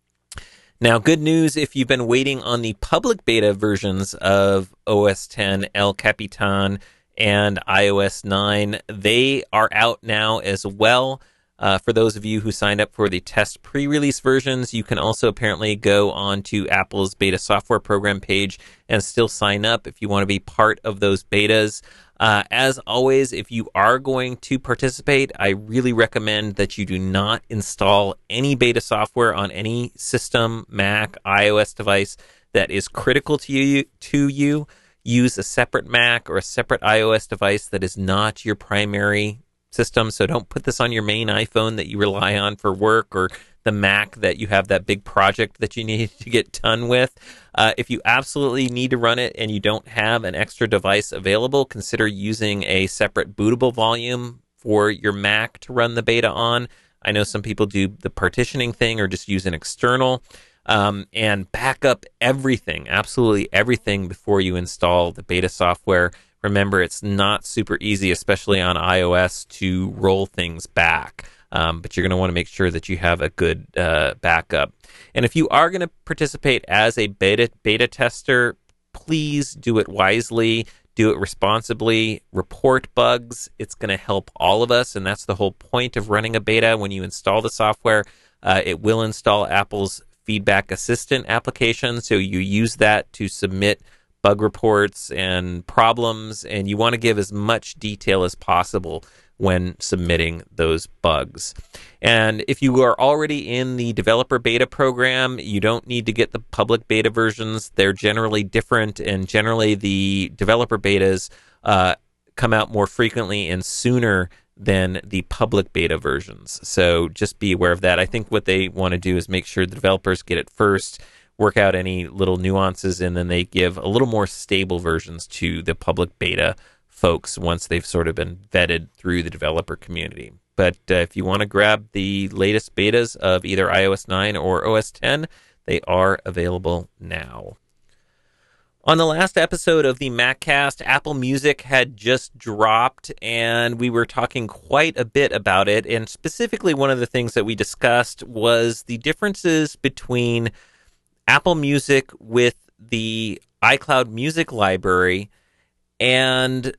Now, good news if you've been waiting on the public beta versions of O S ten, El Capitan, and i O S nine. They are out now as well. Uh, for those of you who signed up for the test pre-release versions, you can also apparently go on to Apple's beta software program page and still sign up if you want to be part of those betas. Uh, as always, if you are going to participate, I really recommend that you do not install any beta software on any system, Mac, iOS device that is critical to you. To you. Use a separate Mac or a separate iOS device that is not your primary system. So don't put this on your main iPhone that you rely on for work, or the Mac that you have that big project that you need to get done with. Uh, if you absolutely need to run it and you don't have an extra device available, consider using a separate bootable volume for your Mac to run the beta on. I know some people do the partitioning thing or just use an external. Um, and back up everything, absolutely everything, before you install the beta software. Remember, it's not super easy, especially on iOS, to roll things back. Um, but you're going to want to make sure that you have a good uh, backup. And if you are going to participate as a beta beta tester, please do it wisely, do it responsibly, report bugs. It's going to help all of us, and that's the whole point of running a beta. When you install the software, uh, it will install Apple's Feedback Assistant application, so you use that to submit bug reports and problems, and you want to give as much detail as possible when submitting those bugs. And if you are already in the developer beta program, you don't need to get the public beta versions. They're generally different, and generally the developer betas uh, come out more frequently and sooner than the public beta versions. So just be aware of that. I think what they want to do is make sure the developers get it first, work out any little nuances, and then they give a little more stable versions to the public beta folks once they've sort of been vetted through the developer community. But uh, if you want to grab the latest betas of either i O S nine or O S ten, they are available now. On the last episode of the MacCast, Apple Music had just dropped, and we were talking quite a bit about it. And specifically, one of the things that we discussed was the differences between Apple Music with the iCloud Music Library and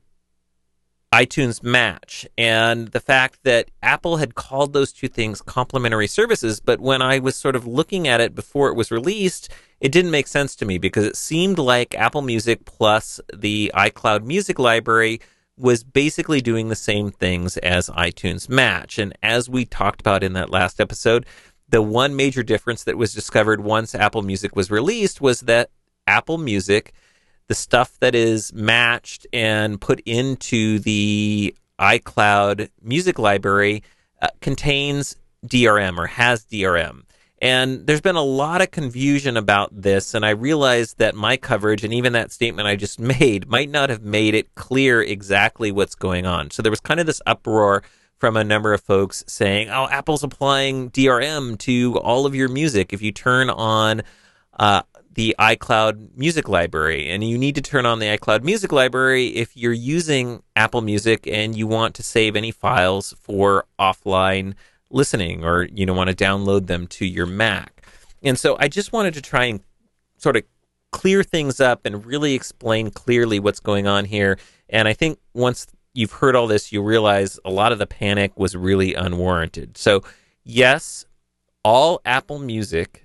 iTunes Match, and the fact that Apple had called those two things complementary services. But when I was sort of looking at it before it was released, it didn't make sense to me, because it seemed like Apple Music plus the iCloud Music Library was basically doing the same things as iTunes Match. And as we talked about in that last episode, the one major difference that was discovered once Apple Music was released was that Apple Music, the stuff that is matched and put into the iCloud music library, uh, contains D R M or has D R M. And there's been a lot of confusion about this, and I realized that my coverage and even that statement I just made might not have made it clear exactly what's going on. So there was kind of this uproar from a number of folks saying, oh, Apple's applying D R M to all of your music if you turn on uh, the iCloud music library. And you need to turn on the iCloud music library if you're using Apple Music and you want to save any files for offline listening, or you know, want to download them to your Mac. And so I just wanted to try and sort of clear things up and really explain clearly what's going on here. And I think once you've heard all this, you realize a lot of the panic was really unwarranted. So yes, all Apple Music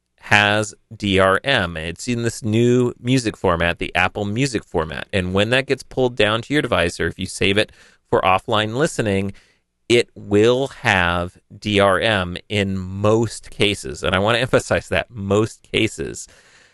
has D R M. It's in this new music format, the Apple Music format. And when that gets pulled down to your device, or if you save it for offline listening, it will have D R M in most cases. And I want to emphasize that, most cases.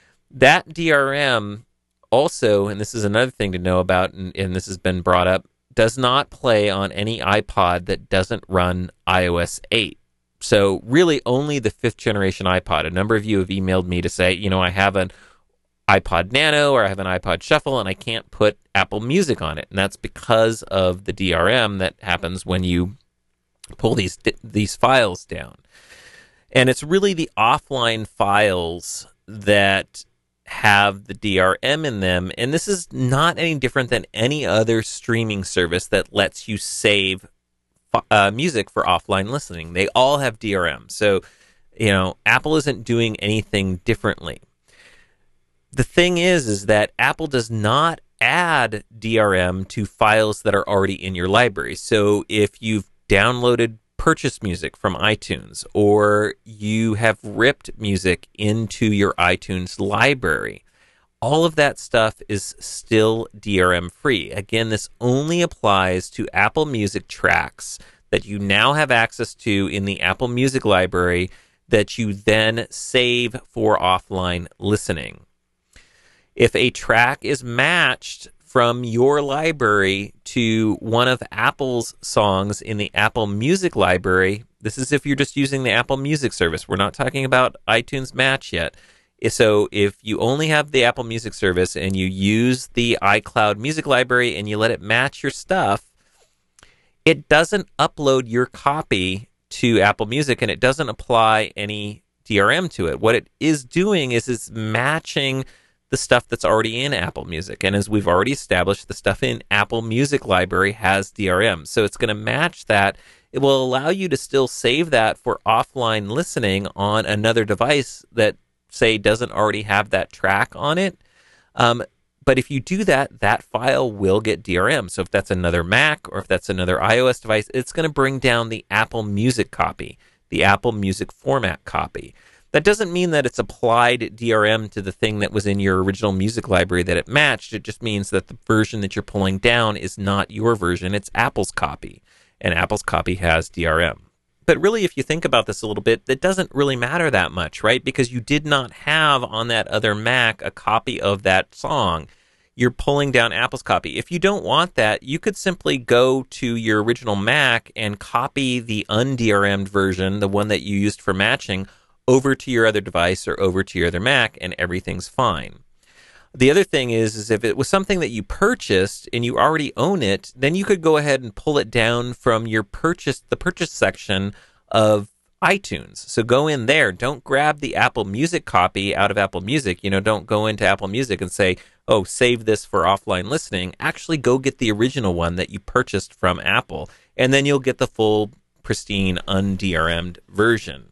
That D R M also, and this is another thing to know about, and, and this has been brought up, does not play on any iPod that doesn't run i O S eight. So really only the fifth generation iPod. A number of you have emailed me to say, you know, I have an iPod Nano or I have an iPod Shuffle and I can't put Apple Music on it. And that's because of the D R M that happens when you pull these these files down. And it's really the offline files that have the D R M in them. And this is not any different than any other streaming service that lets you save uh, music for offline listening. They all have D R M. So, you know, Apple isn't doing anything differently. The thing is, is that Apple does not add D R M to files that are already in your library. So if you've downloaded purchased music from iTunes, or you have ripped music into your iTunes library, all of that stuff is still D R M free. Again, this only applies to Apple Music tracks that you now have access to in the Apple Music library that you then save for offline listening. If a track is matched from your library to one of Apple's songs in the Apple Music library, this is if you're just using the Apple Music service. We're not talking about iTunes Match yet. So if you only have the Apple Music service and you use the iCloud Music library and you let it match your stuff, it doesn't upload your copy to Apple Music and it doesn't apply any D R M to it. What it is doing is it's matching the stuff that's already in Apple Music. And as we've already established, the stuff in Apple Music library has D R M. So it's going to match that. It will allow you to still save that for offline listening on another device that, say, doesn't already have that track on it. Um, but if you do that, that file will get D R M. So if that's another Mac or if that's another iOS device, it's going to bring down the Apple Music copy, the Apple Music format copy. That doesn't mean that it's applied D R M to the thing that was in your original music library that it matched. It just means that the version that you're pulling down is not your version. It's Apple's copy, and Apple's copy has D R M. But really, if you think about this a little bit, that doesn't really matter that much, right? Because you did not have on that other Mac a copy of that song. You're pulling down Apple's copy. If you don't want that, you could simply go to your original Mac and copy the un-D R M'd version, the one that you used for matching, over to your other device or over to your other Mac, and everything's fine. The other thing is, is if it was something that you purchased and you already own it, then you could go ahead and pull it down from your purchase, the purchase section of iTunes. So go in there. Don't grab the Apple Music copy out of Apple Music. You know, don't go into Apple Music and say, oh, save this for offline listening. Actually, go get the original one that you purchased from Apple, and then you'll get the full, pristine, un-D R M'd version.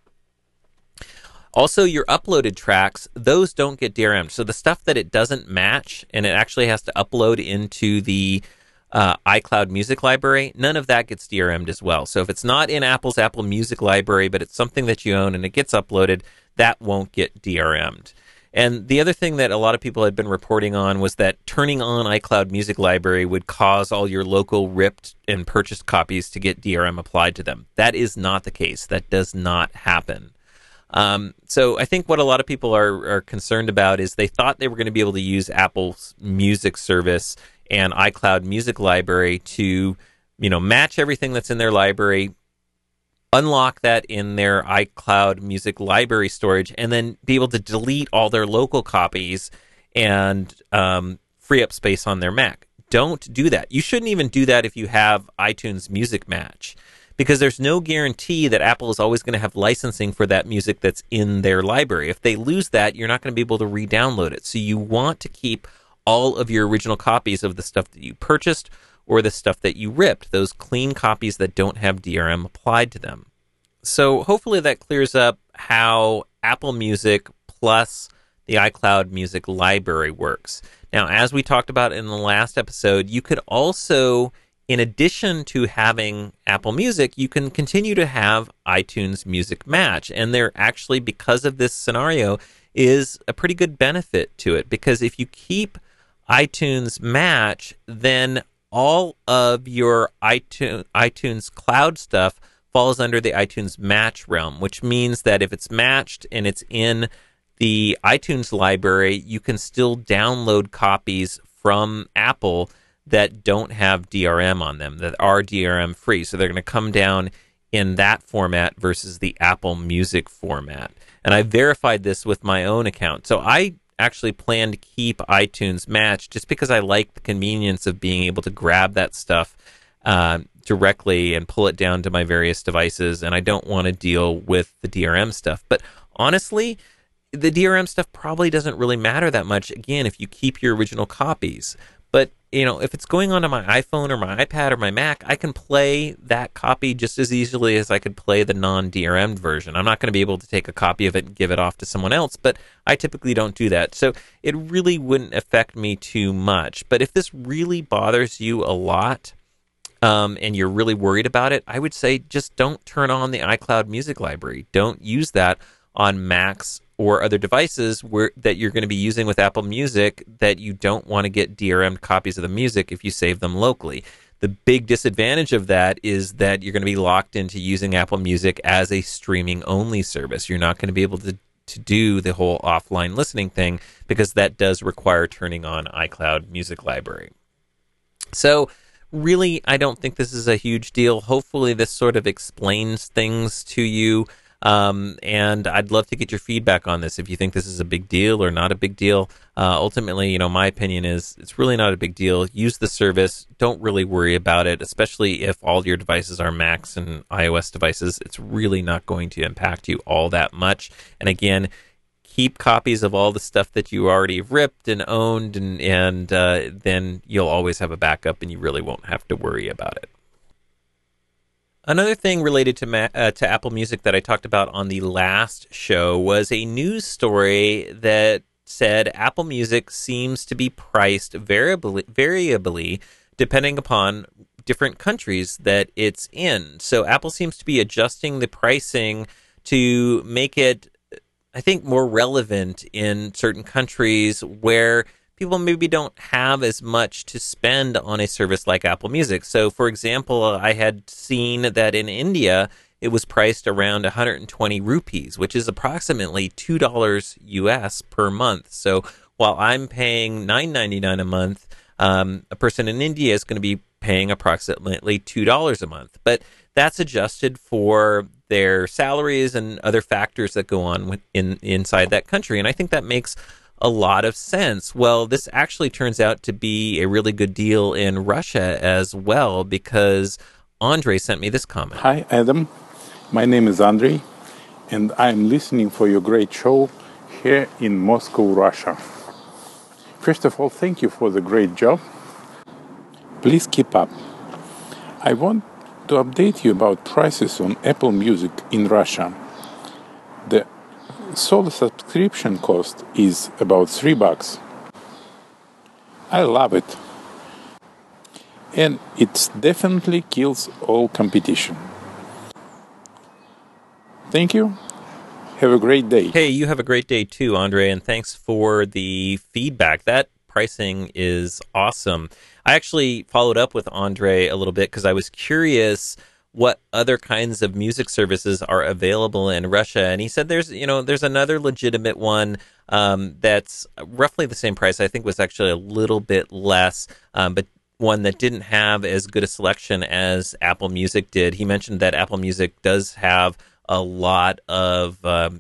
Also, your uploaded tracks, those don't get D R M'd. So the stuff that it doesn't match and it actually has to upload into the uh, iCloud Music library, none of that gets D R M'd as well. So if it's not in Apple's Apple Music library, but it's something that you own and it gets uploaded, that won't get D R M'd. And the other thing that a lot of people had been reporting on was that turning on iCloud Music Library would cause all your local ripped and purchased copies to get D R M applied to them. That is not the case. That does not happen. Um, so I think what a lot of people are, are concerned about is they thought they were going to be able to use Apple's music service and iCloud Music Library to, you know, match everything that's in their library, unlock that in their iCloud Music Library storage, and then be able to delete all their local copies and um, free up space on their Mac. Don't do that. You shouldn't even do that if you have iTunes Music Match, because there's no guarantee that Apple is always going to have licensing for that music that's in their library. If they lose that, you're not going to be able to re-download it. So you want to keep all of your original copies of the stuff that you purchased or the stuff that you ripped, those clean copies that don't have D R M applied to them. So hopefully that clears up how Apple Music plus the iCloud Music Library works. Now, as we talked about in the last episode, you could also, in addition to having Apple Music, you can continue to have iTunes Music Match. And there actually, because of this scenario, is a pretty good benefit to it. Because if you keep iTunes Match, then all of your iTunes, iTunes Cloud stuff falls under the iTunes Match realm, which means that if it's matched and it's in the iTunes library, you can still download copies from Apple that don't have D R M on them, that are D R M free. So they're going to come down in that format versus the Apple Music format. And I verified this with my own account. So I actually plan to keep iTunes Match just because I like the convenience of being able to grab that stuff uh, directly and pull it down to my various devices, and I don't want to deal with the D R M stuff. But honestly, the D R M stuff probably doesn't really matter that much, again, if you keep your original copies. But, you know, if it's going onto my iPhone or my iPad or my Mac, I can play that copy just as easily as I could play the non-D R M version. I'm not going to be able to take a copy of it and give it off to someone else, but I typically don't do that. So it really wouldn't affect me too much. But if this really bothers you a lot, um, and you're really worried about it, I would say just don't turn on the iCloud Music Library. Don't use that on Macs or other devices where that you're going to be using with Apple Music that you don't want to get D R M copies of the music if you save them locally. The big disadvantage of that is that you're going to be locked into using Apple Music as a streaming-only service. You're not going to be able to, to do the whole offline listening thing because that does require turning on iCloud Music Library. So really, I don't think this is a huge deal. Hopefully this sort of explains things to you. Um, and I'd love to get your feedback on this. If you think this is a big deal or not a big deal, uh, ultimately, you know, my opinion is it's really not a big deal. Use the service. Don't really worry about it, especially if all your devices are Macs and iOS devices. It's really not going to impact you all that much. And again, keep copies of all the stuff that you already ripped and owned, and, and uh, then you'll always have a backup and you really won't have to worry about it. Another thing related to Ma- uh, to Apple Music that I talked about on the last show was a news story that said Apple Music seems to be priced variably, variably depending upon different countries that it's in. So Apple seems to be adjusting the pricing to make it, I think, more relevant in certain countries where people maybe don't have as much to spend on a service like Apple Music. So, for example, I had seen that in India, it was priced around one hundred twenty rupees, which is approximately two dollars U S per month. So while I'm paying nine ninety-nine a month, um, a person in India is going to be paying approximately two dollars a month. But that's adjusted for their salaries and other factors that go on in, inside that country. And I think that makes a lot of sense. Well, this actually turns out to be a really good deal in Russia as well, because Andre sent me this comment. Hi, Adam. My name is Andrei, and I'm listening for your great show here in Moscow, Russia. First of all, thank you for the great job. Please keep up. I want to update you about prices on Apple Music in Russia. The solo subscription cost is about three bucks. I love it. And it definitely kills all competition. Thank you. Have a great day. Hey, you have a great day too, Andre, and thanks for the feedback. That pricing is awesome. I actually followed up with Andre a little bit because I was curious what other kinds of music services are available in Russia, and he said there's, you know, there's another legitimate one um, that's roughly the same price. I think was actually a little bit less, um, but one that didn't have as good a selection as Apple Music did. He mentioned that Apple Music does have a lot of um,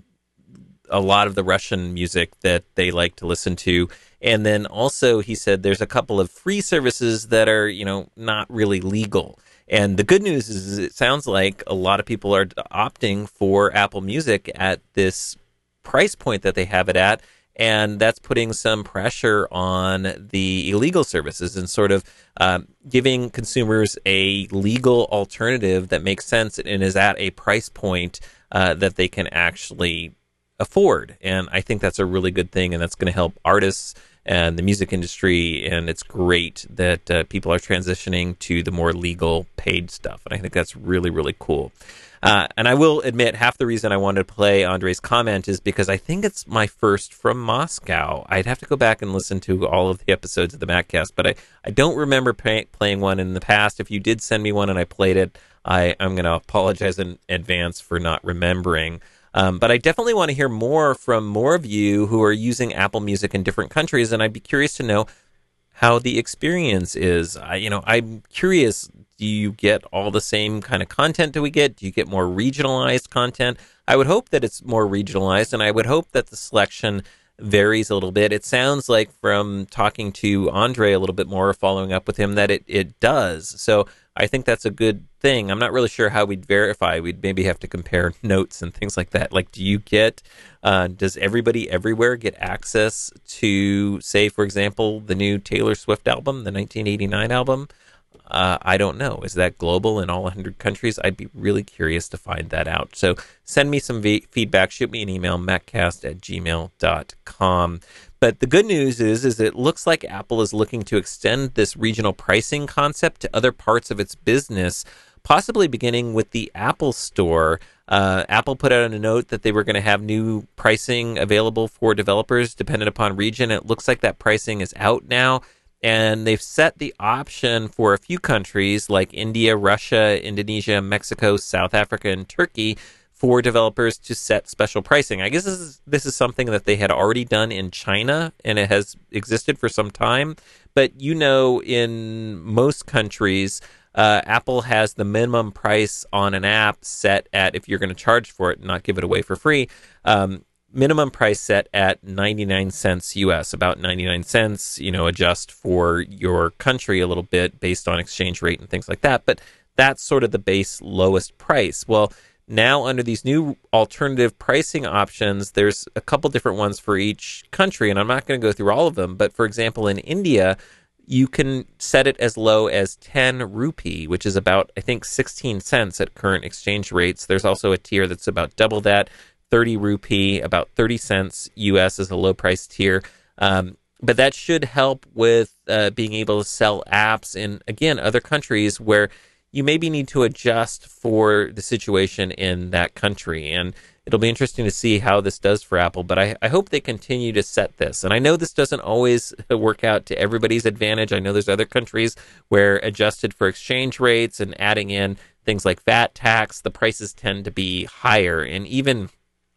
a lot of the Russian music that they like to listen to. And then also he said there's a couple of free services that are, you know, not really legal. And the good news is it sounds like a lot of people are opting for Apple Music at this price point that they have it at. And that's putting some pressure on the illegal services and sort of um, giving consumers a legal alternative that makes sense and is at a price point uh, that they can actually afford. And I think that's a really good thing, and that's going to help artists and the music industry, and it's great that uh, people are transitioning to the more legal paid stuff, and I think that's really, really cool. Uh, and I will admit, half the reason I wanted to play Andre's comment is because I think it's my first from Moscow. I'd have to go back and listen to all of the episodes of the MacCast, but I, I don't remember pay, playing one in the past. If you did send me one and I played it, I, I'm going to apologize in advance for not remembering. Um, but I definitely want to hear more from more of you who are using Apple Music in different countries, and I'd be curious to know how the experience is. I, you know, I'm curious, do you get all the same kind of content do we get? Do you get more regionalized content? I would hope that it's more regionalized, and I would hope that the selection varies a little bit. It sounds like from talking to Andre a little bit more, following up with him, that it, it does. So I think that's a good thing. I'm not really sure how we'd verify. We'd maybe have to compare notes and things like that. Like, do you get, uh, does everybody everywhere get access to, say, for example, the new Taylor Swift album, the nineteen eighty-nine album? Uh, I don't know. Is that global in all one hundred countries? I'd be really curious to find that out. So send me some v- feedback. Shoot me an email, maccast at gmail dot com. But the good news is, is it looks like Apple is looking to extend this regional pricing concept to other parts of its business, possibly beginning with the Apple Store. Uh, Apple put out a note that they were going to have new pricing available for developers dependent upon region. It looks like that pricing is out now. And they've set the option for a few countries like India, Russia, Indonesia, Mexico, South Africa, and Turkey for developers to set special pricing. I guess this is, this is something that they had already done in China, and it has existed for some time. But you know, in most countries, uh, Apple has the minimum price on an app set at, if you're going to charge for it and not give it away for free, um, minimum price set at ninety-nine cents U S, about ninety-nine cents, you know, adjust for your country a little bit based on exchange rate and things like that. But that's sort of the base lowest price. Well, now under these new alternative pricing options, there's a couple different ones for each country, and I'm not going to go through all of them. But for example, in India, you can set it as low as ten rupee, which is about, I think, sixteen cents at current exchange rates. There's also a tier that's about double that, thirty rupee, about thirty cents U S is a low price tier. Um, but that should help with uh, being able to sell apps in, again, other countries where you maybe need to adjust for the situation in that country. And it'll be interesting to see how this does for Apple, but I, I hope they continue to set this. And I know this doesn't always work out to everybody's advantage. I know there's other countries where adjusted for exchange rates and adding in things like V A T tax, the prices tend to be higher. And even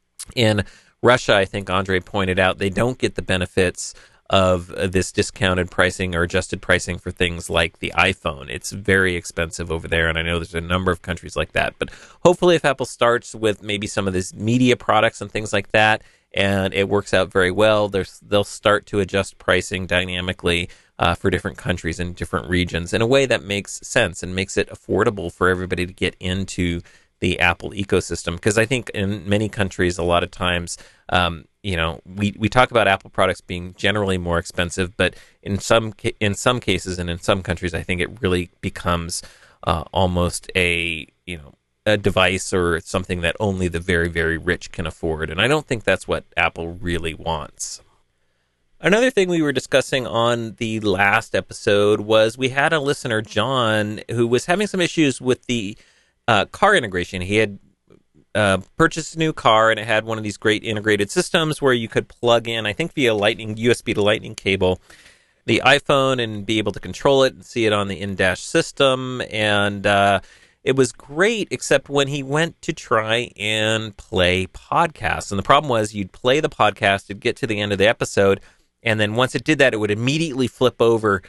in Russia, I think Andre pointed out, they don't get the benefits of uh, this discounted pricing or adjusted pricing for things like the iPhone. It's very expensive over there, and I know there's a number of countries like that. But hopefully if Apple starts with maybe some of these media products and things like that, and it works out very well, there's, they'll start to adjust pricing dynamically uh, for different countries and different regions in a way that makes sense and makes it affordable for everybody to get into the Apple ecosystem. Because I think in many countries, a lot of times, um, you know, we, we talk about Apple products being generally more expensive, but in some ca- in some cases and in some countries, I think it really becomes uh, almost a, you know, a device or something that only the very, very rich can afford. And I don't think that's what Apple really wants. Another thing we were discussing on the last episode was we had a listener, John, who was having some issues with the uh, car integration. He had uh, purchased a new car, and it had one of these great integrated systems where you could plug in, I think via lightning, U S B to lightning cable, the iPhone and be able to control it and see it on the in-dash system. And uh, it was great, except when he went to try and play podcasts. And the problem was you'd play the podcast, it'd get to the end of the episode, and then once it did that, it would immediately flip over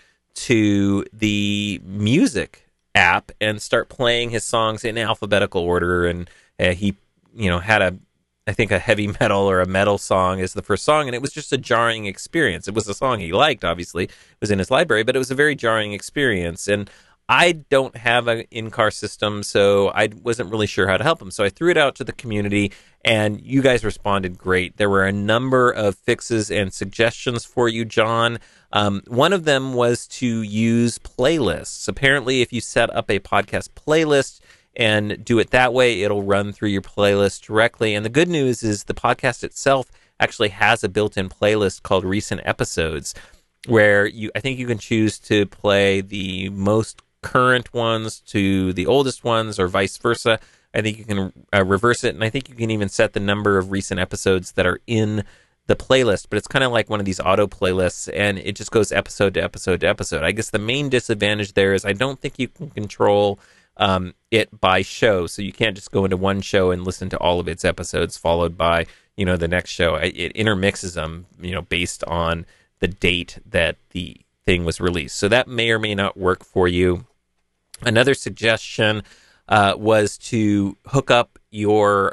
to the music app and start playing his songs in alphabetical order. And uh, he, you know, had a, I think a heavy metal or a metal song as the first song, and it was just a jarring experience. It was a song he liked, obviously, it was in his library, but it was a very jarring experience. And I don't have an in-car system, so I wasn't really sure how to help him. So I threw it out to the community, and you guys responded great. There were a number of fixes and suggestions for you, John. Um, one of them was to use playlists. Apparently, if you set up a podcast playlist and do it that way, it'll run through your playlist directly. And the good news is the podcast itself actually has a built-in playlist called Recent Episodes, where you, I think you can choose to play the most current ones to the oldest ones, or vice versa. I think you can uh, reverse it, and I think you can even set the number of recent episodes that are in the playlist. But it's kind of like one of these auto playlists, and it just goes episode to episode to episode. I guess the main disadvantage there is I don't think you can control um, it by show, so you can't just go into one show and listen to all of its episodes followed by, you know, the next show. It intermixes them, you know, based on the date that the thing was released. So that may or may not work for you. Another suggestion uh, was to hook up your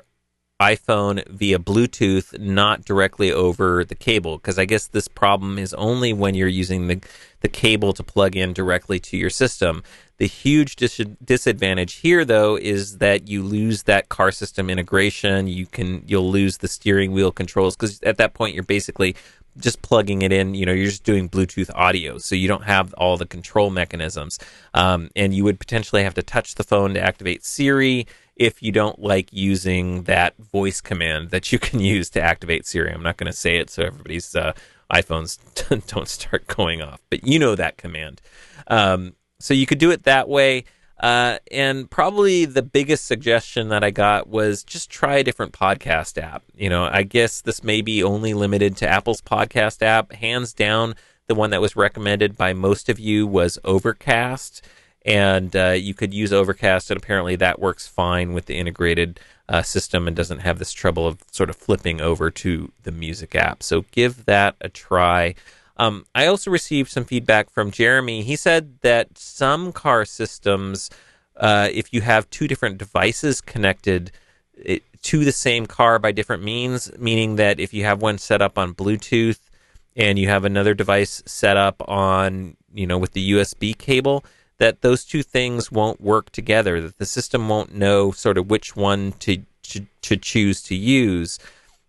iPhone via Bluetooth, not directly over the cable, because I guess this problem is only when you're using the, the cable to plug in directly to your system. The huge dis- disadvantage here, though, is that you lose that car system integration. You can you'll lose the steering wheel controls, because at that point you're basically just plugging it in. You know, you're just doing Bluetooth audio, so you don't have all the control mechanisms. Um, and you would potentially have to touch the phone to activate Siri if you don't like using that voice command that you can use to activate Siri. I'm not going to say it so everybody's uh, iPhones don't start going off, but you know that command. Um, so you could do it that way. Uh, and probably the biggest suggestion that I got was just try a different podcast app. You know, I guess this may be only limited to Apple's podcast app. Hands down, the one that was recommended by most of you was Overcast. And uh, you could use Overcast, and apparently that works fine with the integrated uh, system and doesn't have this trouble of sort of flipping over to the music app. So give that a try. Um, I also received some feedback from Jeremy. He said that some car systems, uh, if you have two different devices connected it, to the same car by different means, meaning that if you have one set up on Bluetooth and you have another device set up on, you know, with the U S B cable, that those two things won't work together, that the system won't know sort of which one to to, to choose to use.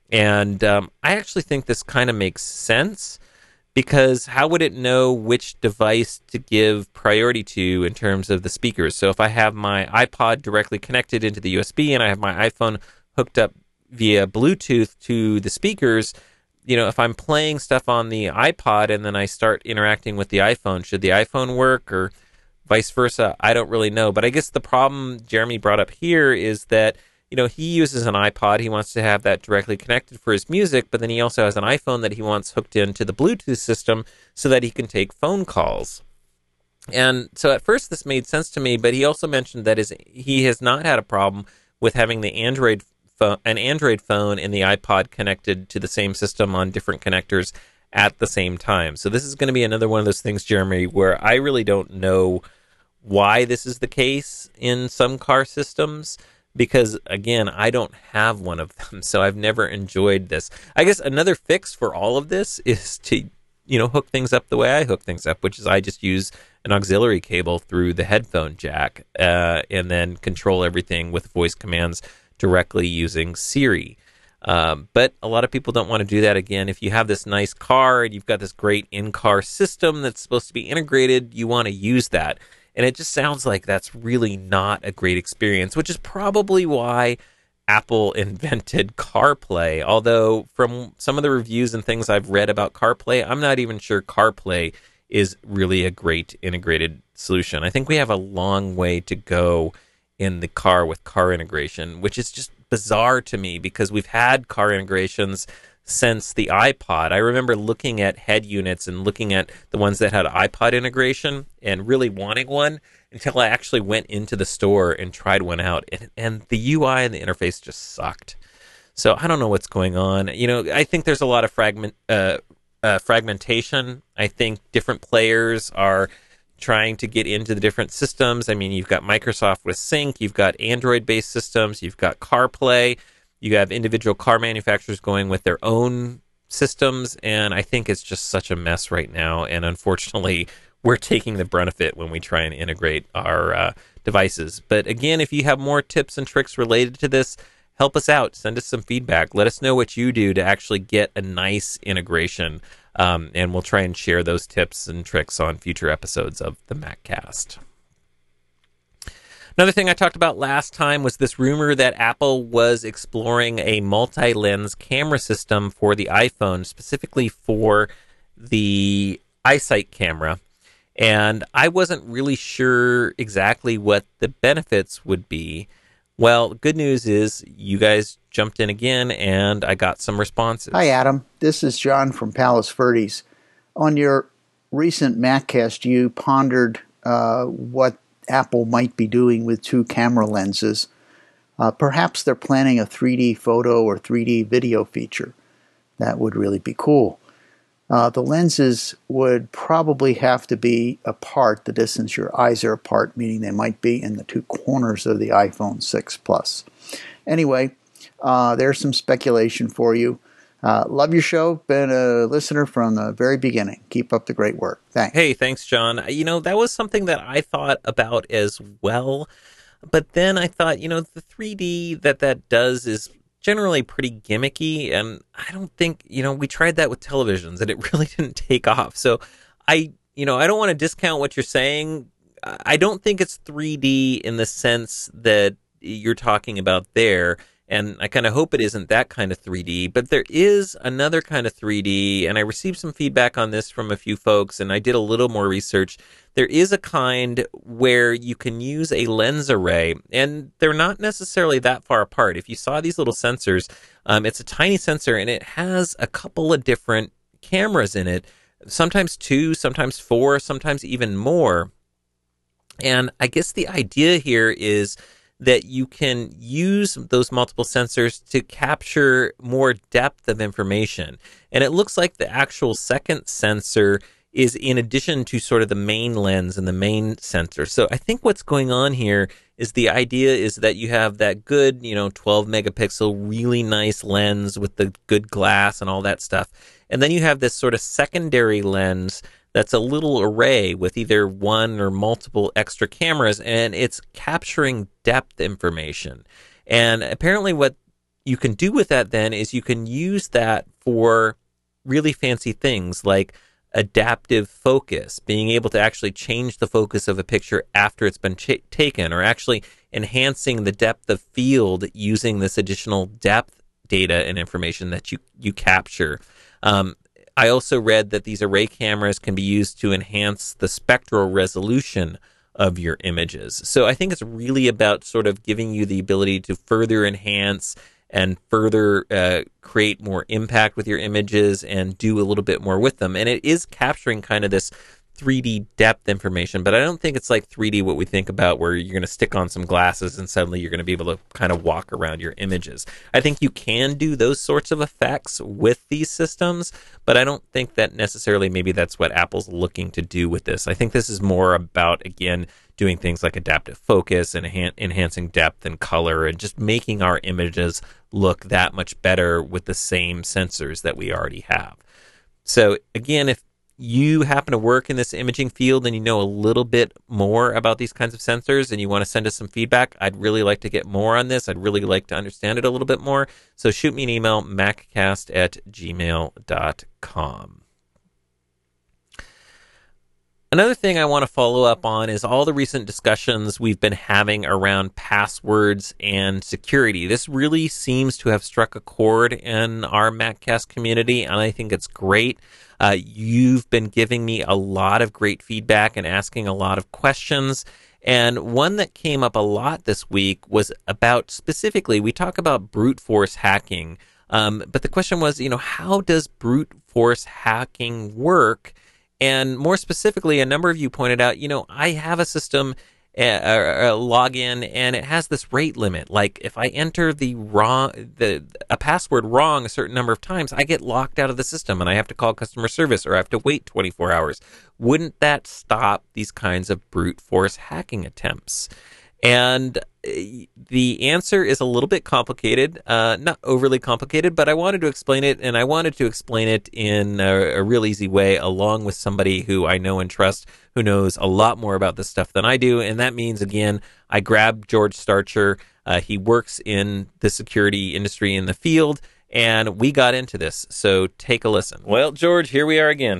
And um, I actually think this kind of makes sense, because how would it know which device to give priority to in terms of the speakers? So if I have my iPod directly connected into the U S B and I have my iPhone hooked up via Bluetooth to the speakers, you know, if I'm playing stuff on the iPod and then I start interacting with the iPhone, should the iPhone work or vice versa? I don't really know. But I guess the problem Jeremy brought up here is that, you know, he uses an iPod. He wants to have that directly connected for his music, but then he also has an iPhone that he wants hooked into the Bluetooth system so that he can take phone calls. And so at first this made sense to me, but he also mentioned that his, he has not had a problem with having the Android phone, an Android phone and the iPod connected to the same system on different connectors at the same time. So this is going to be another one of those things, Jeremy, where I really don't know why this is the case in some car systems, because, again, I don't have one of them, so I've never enjoyed this. I guess another fix for all of this is to, you know, hook things up the way I hook things up, which is I just use an auxiliary cable through the headphone jack uh, and then control everything with voice commands directly using Siri. Um, but a lot of people don't want to do that. Again, if you have this nice car and you've got this great in-car system that's supposed to be integrated, you want to use that. And it just sounds like that's really not a great experience, which is probably why Apple invented CarPlay. Although from some of the reviews and things I've read about CarPlay, I'm not even sure CarPlay is really a great integrated solution. I think we have a long way to go in the car with car integration, which is just bizarre to me because we've had car integrations since the iPod. I remember looking at head units and looking at the ones that had iPod integration and really wanting one until I actually went into the store and tried one out. And, and the U I and the interface just sucked. So I don't know what's going on. You know, I think there's a lot of fragment uh, uh, fragmentation. I think different players are trying to get into the different systems. I mean, you've got Microsoft with Sync, you've got Android-based systems, you've got CarPlay, you have individual car manufacturers going with their own systems, and I think it's just such a mess right now, and unfortunately, we're taking the brunt of it when we try and integrate our uh, devices. But again, if you have more tips and tricks related to this, help us out. Send us some feedback. Let us know what you do to actually get a nice integration, um, and we'll try and share those tips and tricks on future episodes of the MacCast. Another thing I talked about last time was this rumor that Apple was exploring a multi-lens camera system for the iPhone, specifically for the iSight camera. And I wasn't really sure exactly what the benefits would be. Well, good news is you guys jumped in again, and I got some responses. Hi, Adam. This is John from Palos Verdes. On your recent MacCast, you pondered uh, what Apple might be doing with two camera lenses. Uh, perhaps they're planning a three D photo or three D video feature. That would really be cool. Uh, the lenses would probably have to be apart, the distance your eyes are apart, meaning they might be in the two corners of the iPhone six Plus. Anyway, uh, there's some speculation for you. Uh, love your show. Been a listener from the very beginning. Keep up the great work. Thanks. Hey, thanks, John. You know, that was something that I thought about as well. But then I thought, you know, the three D that that does is generally pretty gimmicky. And I don't think, you know, we tried that with televisions and it really didn't take off. So I, you know, I don't want to discount what you're saying. I don't think it's three D in the sense that you're talking about there. And I kind of hope it isn't that kind of three D, but there is another kind of three D, and I received some feedback on this from a few folks, and I did a little more research. There is a kind where you can use a lens array, and they're not necessarily that far apart. If you saw these little sensors, um, it's a tiny sensor, and it has a couple of different cameras in it, sometimes two, sometimes four, sometimes even more. And I guess the idea here is that you can use those multiple sensors to capture more depth of information. And it looks like the actual second sensor is in addition to sort of the main lens and the main sensor. So I think what's going on here is the idea is that you have that good, you know, twelve megapixel, really nice lens with the good glass and all that stuff. And then you have this sort of secondary lens that's a little array with either one or multiple extra cameras, and it's capturing depth information. And apparently what you can do with that then is you can use that for really fancy things like adaptive focus, being able to actually change the focus of a picture after it's been ch- taken, or actually enhancing the depth of field using this additional depth data and information that you, you capture. Um, I also read that these array cameras can be used to enhance the spectral resolution of your images. So I think it's really about sort of giving you the ability to further enhance and further uh, create more impact with your images and do a little bit more with them. And it is capturing kind of this three D depth information, but I don't think it's like three D what we think about where you're going to stick on some glasses and suddenly you're going to be able to kind of walk around your images. I think you can do those sorts of effects with these systems, but I don't think that necessarily maybe that's what Apple's looking to do with this. I think this is more about, again, doing things like adaptive focus and enhan- enhancing depth and color and just making our images look that much better with the same sensors that we already have. So again, if you happen to work in this imaging field and you know a little bit more about these kinds of sensors and you want to send us some feedback, I'd really like to get more on this. I'd really like to understand it a little bit more. So shoot me an email, maccast at gmail dot com. Another thing I want to follow up on is all the recent discussions we've been having around passwords and security. This really seems to have struck a chord in our MacCast community, and I think it's great. Uh, you've been giving me a lot of great feedback and asking a lot of questions, And one that came up a lot this week was about, specifically, we talk about brute force hacking. Um, but the question was, you know, how does brute force hacking work? And more specifically, a number of you pointed out, you know, I have a system, a, a, a login, and it has this rate limit. Like if I enter the wrong, the a password wrong a certain number of times, I get locked out of the system and I have to call customer service or I have to wait twenty-four hours. Wouldn't that stop these kinds of brute force hacking attempts? And the answer is a little bit complicated, uh, not overly complicated, but I wanted to explain it, and I wanted to explain it in a, a real easy way, along with somebody who I know and trust, who knows a lot more about this stuff than I do. And that means, again, I grabbed George Starcher. Uh, he works in the security industry in the field, and we got into this. So take a listen. Well, George, here we are again.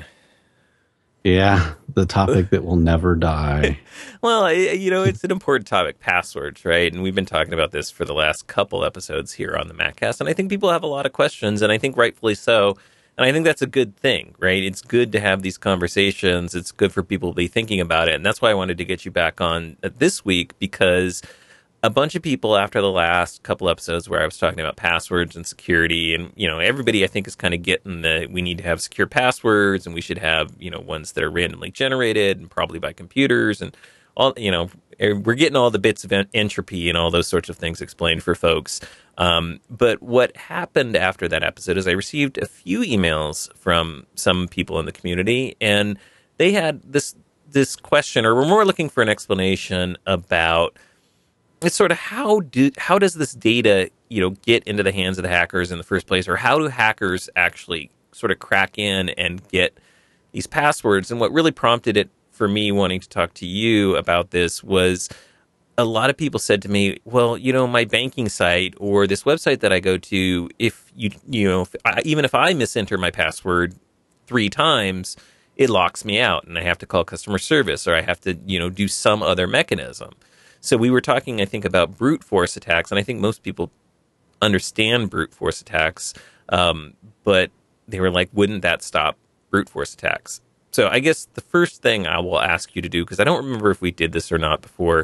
Yeah, the topic that will never die. Well, you know, it's an important topic, passwords, right? And we've been talking about this for the last couple episodes here on the MacCast, and I think people have a lot of questions, and I think rightfully so. And I think that's a good thing, right? It's good to have these conversations. It's good for people to be thinking about it, and that's why I wanted to get you back on this week, because a bunch of people after the last couple episodes where I was talking about passwords and security, and, you know, everybody I think is kind of getting the, we need to have secure passwords, and we should have, you know, ones that are randomly generated and probably by computers, and all, you know, we're getting all the bits of entropy and all those sorts of things explained for folks. Um, but what happened after that episode is I received a few emails from some people in the community, and they had this, this question, or were more looking for an explanation about, it's sort of how do how does this data, you know, get into the hands of the hackers in the first place, or how do hackers actually sort of crack in and get these passwords? And what really prompted it for me wanting to talk to you about this was a lot of people said to me, well, you know, my banking site or this website that I go to, if you you know, if I, even if I misenter my password three times, it locks me out and I have to call customer service or I have to, you know, do some other mechanism. So we were talking, I think, about brute force attacks, and I think most people understand brute force attacks, um, but they were like, wouldn't that stop brute force attacks? So I guess the first thing I will ask you to do, because I don't remember if we did this or not before,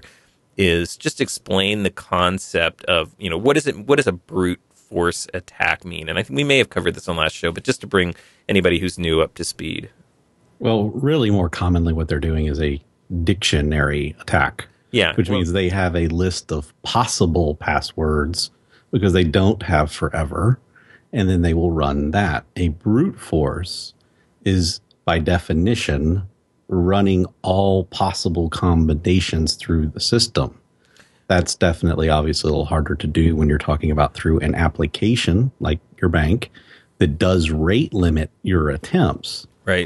is just explain the concept of, you know, what is it? What does a brute force attack mean? And I think we may have covered this on last show, but just to bring anybody who's new up to speed. Well, really more commonly what they're doing is a dictionary attack. Yeah. Which well, means they have a list of possible passwords because they don't have forever, and then they will run that. A brute force is, by definition, running all possible combinations through the system. That's definitely obviously a little harder to do when you're talking about through an application like your bank that does rate limit your attempts. Right.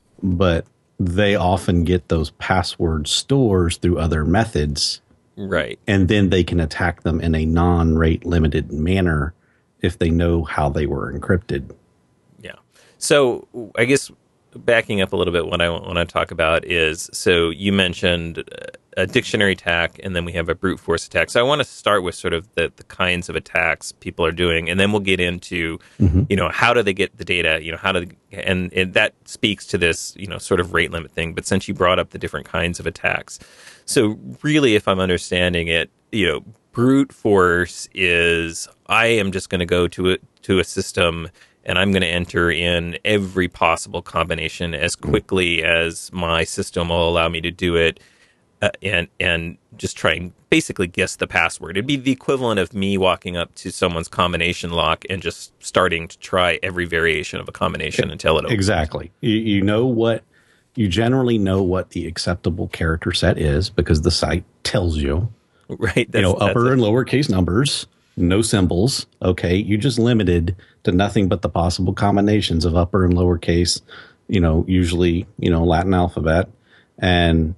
But they often get those password stores through other methods. Right. And then they can attack them in a non-rate limited manner if they know how they were encrypted. Yeah. So I guess backing up a little bit, what I want to talk about is, so you mentioned a dictionary attack, and then we have a brute force attack. So I want to start with sort of the, the kinds of attacks people are doing, and then we'll get into, mm-hmm. you know, how do they get the data, you know, how do, they, and, and that speaks to this, you know, sort of rate limit thing. But since you brought up the different kinds of attacks, so really, if I'm understanding it, you know, brute force is, I am just going to go to a, to a system and I'm going to enter in every possible combination as quickly as my system will allow me to do it, uh, and and just try and basically guess the password. It'd be the equivalent of me walking up to someone's combination lock and just starting to try every variation of a combination until it opens. Exactly. You, you know what, you generally know what the acceptable character set is because the site tells you. Right. You know, upper and lowercase numbers. No symbols. Okay. You just limited to nothing but the possible combinations of upper and lowercase, you know, usually, you know, Latin alphabet and,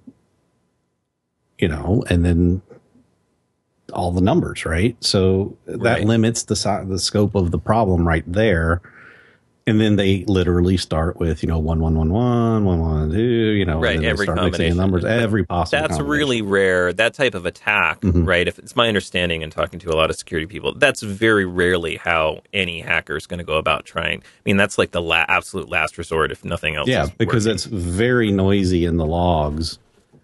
you know, and then all the numbers, right? So that right. limits the the scope of the problem right there. And then they literally start with, you know, one, one, one, one, one, one, two, you know, right, and then every they start combination. Numbers, every possible That's really rare. That type of attack, mm-hmm. right? If it's my understanding and talking to a lot of security people, that's very rarely how any hacker is going to go about trying. I mean, that's like the la- absolute last resort if nothing else. Yeah, is because working. It's very noisy in the logs.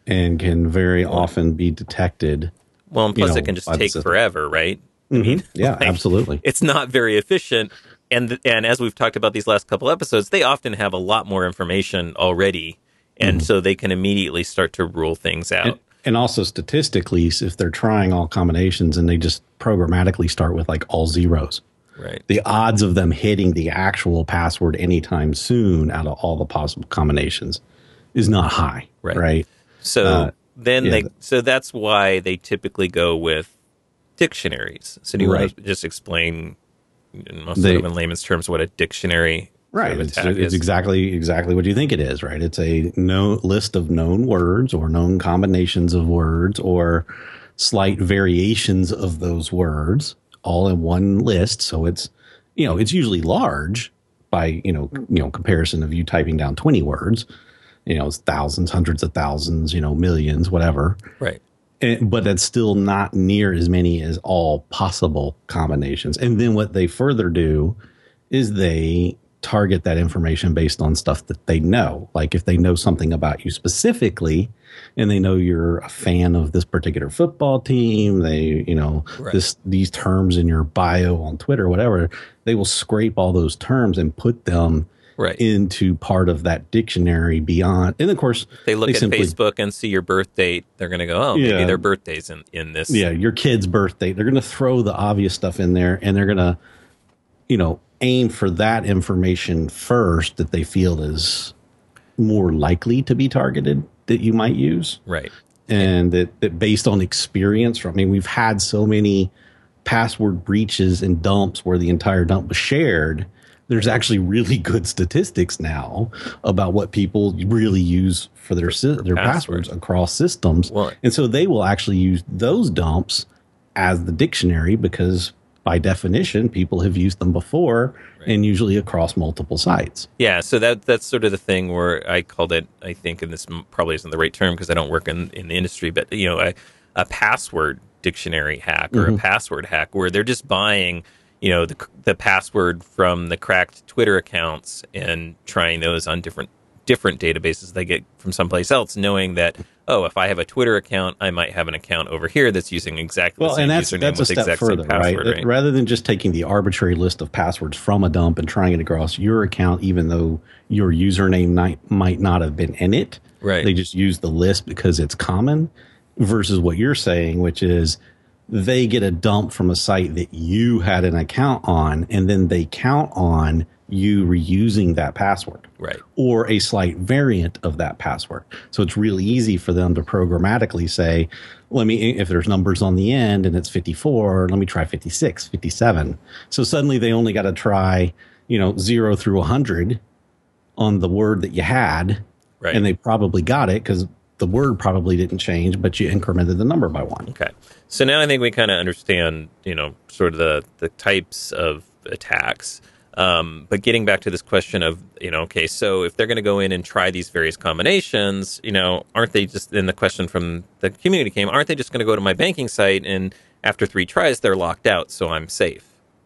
and can very often be detected. Well, and plus you know, it can just by the take system. forever, right? Mm-hmm. I mean, yeah, like, absolutely. It's not very efficient. And and as we've talked about these last couple episodes, they often have a lot more information already. And Mm-hmm. so they can immediately start to rule things out. And, and also statistically, if they're trying all combinations and they just programmatically start with like all zeros, right. the odds of them hitting the actual password anytime soon out of all the possible combinations is not high. Right. Right. So Uh, then yeah, they th- so that's why they typically go with dictionaries. So do you want Right. to just explain in most They- sort of in layman's terms what a dictionary Right. sort of It's, attack it's is? exactly exactly what you think it is, right? It's a no list of known words or known combinations of words or slight variations of those words all in one list. So it's, you know, it's usually large by, you know, you know, comparison of you typing down twenty words. You know, it's thousands, hundreds of thousands, you know, millions, whatever. Right. And, but that's still not near as many as all possible combinations. And then what they further do is they target that information based on stuff that they know. Like if they know something about you specifically and they know you're a fan of this particular football team, they, you know, Right. this, these terms in your bio on Twitter, whatever, they will scrape all those terms and put them Right. into part of that dictionary beyond. And of course, They look they at simply- Facebook and see your birth date. They're going to go, oh, maybe Yeah. their birthday's in, in this. Yeah, your kid's birthday. They're going to throw the obvious stuff in there and they're going to, you know, aim for that information first that they feel is more likely to be targeted that you might use. Right. And that, that based on experience from, I mean, we've had so many password breaches and dumps where the entire dump was shared. There's actually really good statistics now about what people really use for their sy- their passwords. passwords across systems. Well- And so they will actually use those dumps as the dictionary because by definition, people have used them before and usually across multiple sites. Yeah, so that that's sort of the thing where I called it, I think, and this m- probably isn't the right term because I don't work in, in the industry, but, you know, a, a password dictionary hack or Mm-hmm. a password hack where they're just buying, you know, the the password from the cracked Twitter accounts and trying those on different different databases they get from someplace else, knowing that, oh, if I have a Twitter account, I might have an account over here that's using exactly Well, the same and that's username that's a with the step exact further, same password, right? right? Rather than just taking the arbitrary list of passwords from a dump and trying it across your account, even though your username might, might not have been in it, Right. They just use the list because it's common. Versus what you're saying, which is they get a dump from a site that you had an account on, and then they count on you reusing that password. Right. Or a slight variant of that password. So it's really easy for them to programmatically say, let me, if there's numbers on the end and it's fifty-four, let me try fifty-six, fifty-seven. So suddenly they only got to try, you know, zero through one hundred on the word that you had. Right. And they probably got it because the word probably didn't change, but you incremented the number by one. Okay. So now I think we kind of understand, you know, sort of the, the types of attacks. Um, but getting back to this question of, you know, okay, so if they're going to go in and try these various combinations, you know, aren't they just, then the question from the community came, aren't they just going to go to my banking site and after three tries, they're locked out, so I'm safe?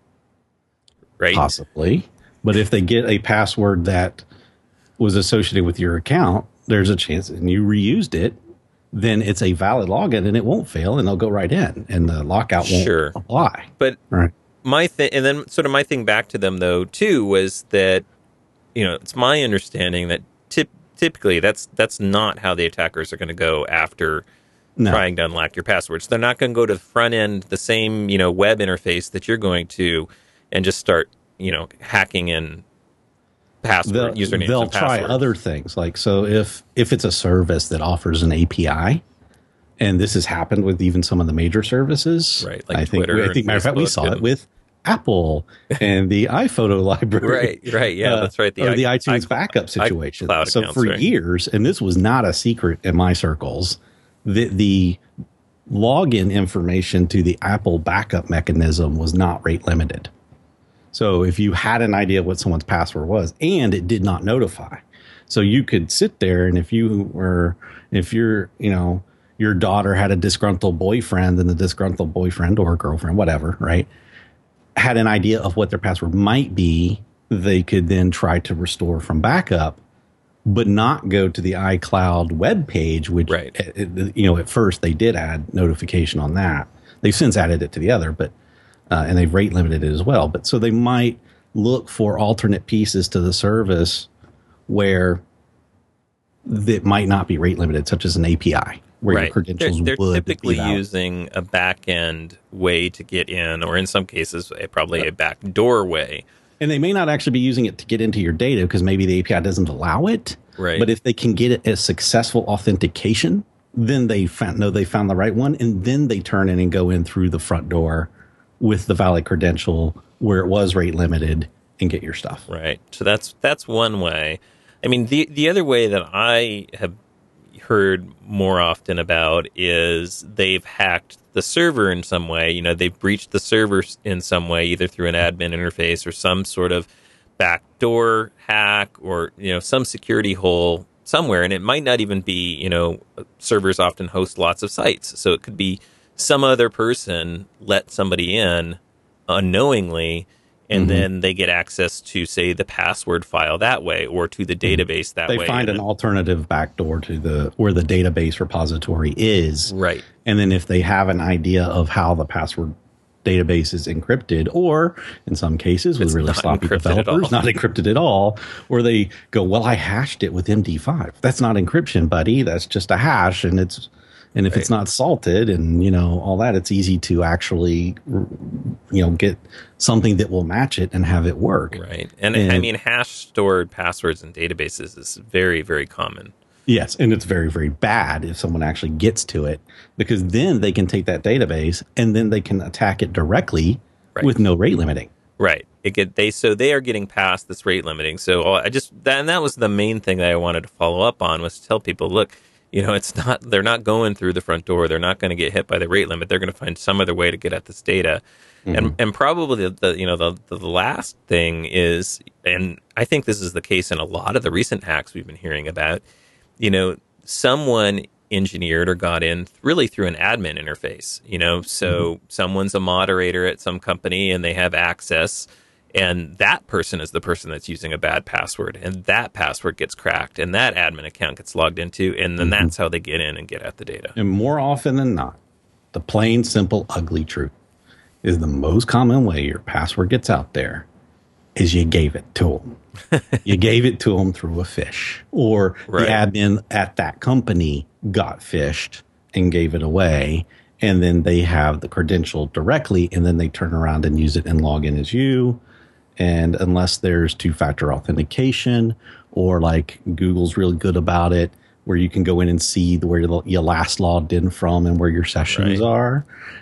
Right? Possibly. But if they get a password that was associated with your account, there's a chance, and you reused it, then it's a valid login and it won't fail and they'll go right in and the lockout won't Sure. apply. But Right. my thing, and then sort of my thing back to them though too was that, you know, it's my understanding that tip, typically that's that's not how the attackers are going to go after No. trying to unlock your passwords. They're not going to go to the front end, the same, you know, web interface that you're going to, and just start, you know, hacking in password They'll, usernames. they'll and try passwords. other things. Like, so if, if it's a service that offers an A P I, and this has happened with even some of the major services, Right, like I think, Twitter I think and matter of fact, we Facebook saw and- it with Apple and the iPhoto library. Right, right, yeah, that's right. The, or i- the iTunes i- backup situation. iCloud So accounts, for right. years, and this was not a secret in my circles, the, the login information to the Apple backup mechanism was not rate limited. So if you had an idea what someone's password was and it did not notify, so you could sit there and if you were, if you're, you know, your daughter had a disgruntled boyfriend and the disgruntled boyfriend or girlfriend, whatever, right, had an idea of what their password might be, they could then try to restore from backup but not go to the iCloud web page, which, right. you know, at first they did add notification on that. They've since added it to the other, but uh, and they've rate limited it as well. But so they might look for alternate pieces to the service where that might not be rate limited, such as an A P I, where right. your credentials they're, they're would typically be valid. using a back end way to get in, or in some cases, a, probably a back door way. And they may not actually be using it to get into your data because maybe the A P I doesn't allow it. Right. But if they can get it as successful authentication, then they found, know they found the right one, and then they turn in and go in through the front door with the valid credential where it was rate limited and get your stuff. Right. So that's that's one way. I mean, the the other way that I have heard more often about is they've hacked the server in some way. You know, they've breached the server in some way, either through an admin interface or some sort of backdoor hack, or, you know, some security hole somewhere. And it might not even be, you know, servers often host lots of sites. So it could be some other person let somebody in unknowingly, and mm-hmm. then they get access to, say, the password file that way, or to the database that they way. They find an alternative backdoor to the where the database repository is. Right. And then if they have an idea of how the password database is encrypted, or in some cases with it's really sloppy developers, not encrypted at all, or they go, well, I hashed it with M D five. That's not encryption, buddy. That's just a hash, and it's And if right. it's not salted and, you know, all that, it's easy to actually, you know, get something that will match it and have it work. Right. And, and I mean, hash stored passwords in databases is very, very common. Yes. And it's very, very bad if someone actually gets to it, because then they can take that database and then they can attack it directly right. with no rate limiting. Right. It get they so they are getting past this rate limiting. So I just that, and that was the main thing that I wanted to follow up on, was to tell people, look, you know, it's not, they're not going through the front door. They're not going to get hit by the rate limit. They're going to find some other way to get at this data. Mm-hmm. And and probably the, the you know, the, the last thing is, and I think this is the case in a lot of the recent hacks we've been hearing about, you know, someone engineered or got in really through an admin interface, you know, so mm-hmm. someone's a moderator at some company and they have access. And that person is the person that's using a bad password, and that password gets cracked, and that admin account gets logged into, and then mm-hmm. that's how they get in and get at the data. And more often than not, the plain, simple, ugly truth is the most common way your password gets out there is you gave it to them. You gave it to them through a phish, or right. the admin at that company got phished and gave it away, and then they have the credential directly, and then they turn around and use it and log in as you. And unless there's two-factor authentication, or like Google's really good about it, where you can go in and see where you last logged in from and where your sessions right. are,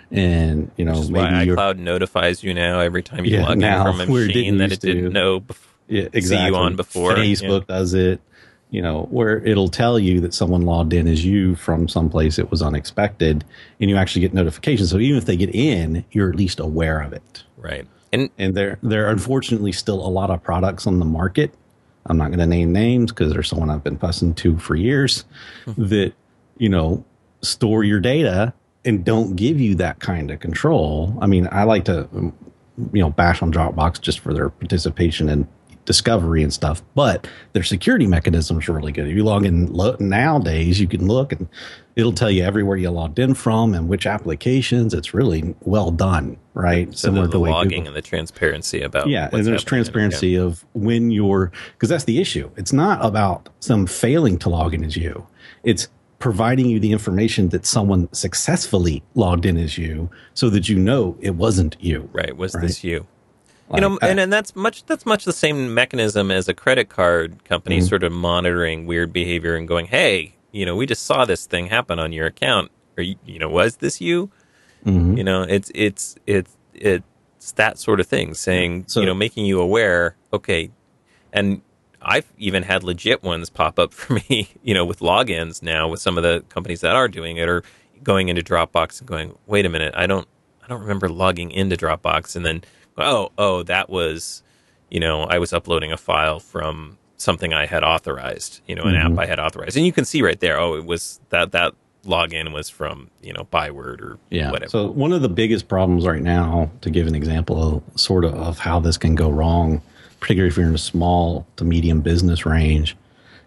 and you know, maybe iCloud notifies you now every time you yeah, log in from a machine that it didn't to. know bef- yeah, exactly. see you on before. Facebook yeah. does it, you know, where it'll tell you that someone logged in as you from someplace it was unexpected, and you actually get notifications. So even if they get in, you're at least aware of it, right? And, and there, there are unfortunately still a lot of products on the market. I'm not going to name names because there's someone I've been fussing to for years that, you know, store your data and don't give you that kind of control. I mean, I like to, you know, bash on Dropbox just for their participation in discovery and stuff, but their security mechanisms are really good. If you log in lo- nowadays, you can look and it'll tell you everywhere you logged in from and which applications. It's really well done, right? So Similar the, the, the logging Google. And the transparency about yeah, and there's transparency yeah. of when you're, because that's the issue. It's not about some failing to log in as you. It's providing you the information that someone successfully logged in as you, so that you know it wasn't you. Right? Was right? this you? Like, you know, and, and that's much that's much the same mechanism as a credit card company mm-hmm. sort of monitoring weird behavior and going, hey, you know, we just saw this thing happen on your account. Or, you, you know, was this you? Mm-hmm. You know, it's it's it's it's that sort of thing, saying, so, you know, making you aware. Okay, and I've even had legit ones pop up for me, you know, with logins now with some of the companies that are doing it, or going into Dropbox and going, wait a minute, I don't I don't remember logging into Dropbox, and then oh oh that was, you know, I was uploading a file from something I had authorized, you know, an mm-hmm. app I had authorized. And you can see right there, oh, it was that, that login was from, you know, Byword or yeah. whatever. So one of the biggest problems right now, to give an example of sort of, of how this can go wrong, particularly if you're in a small to medium business range,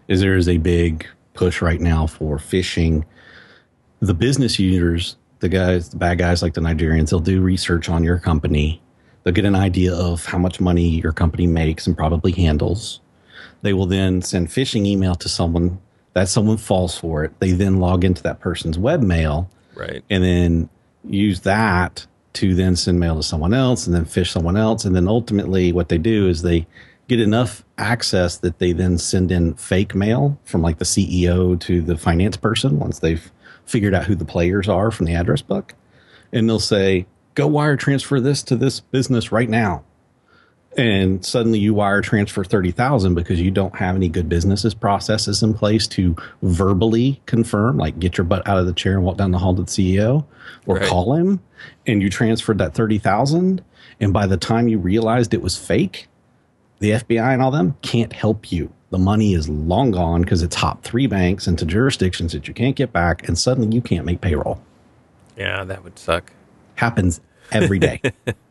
is there is a big push right now for phishing. The business users, the guys, the bad guys like the Nigerians, they'll do research on your company. They'll get an idea of how much money your company makes and probably handles. They will then send phishing email to someone. That someone falls for it. They then log into that person's webmail, right, and then use that to then send mail to someone else, and then phish someone else, and then ultimately what they do is they get enough access that they then send in fake mail from like the C E O to the finance person once they've figured out who the players are from the address book, and they'll say, "Go wire transfer this to this business right now." And suddenly you wire transfer thirty thousand because you don't have any good businesses processes in place to verbally confirm, like get your butt out of the chair and walk down the hall to the C E O or right. call him. And you transferred that thirty thousand. And by the time you realized it was fake, the F B I and all them can't help you. The money is long gone because it's hot three banks into jurisdictions that you can't get back. And suddenly you can't make payroll. Yeah, that would suck. Happens every day.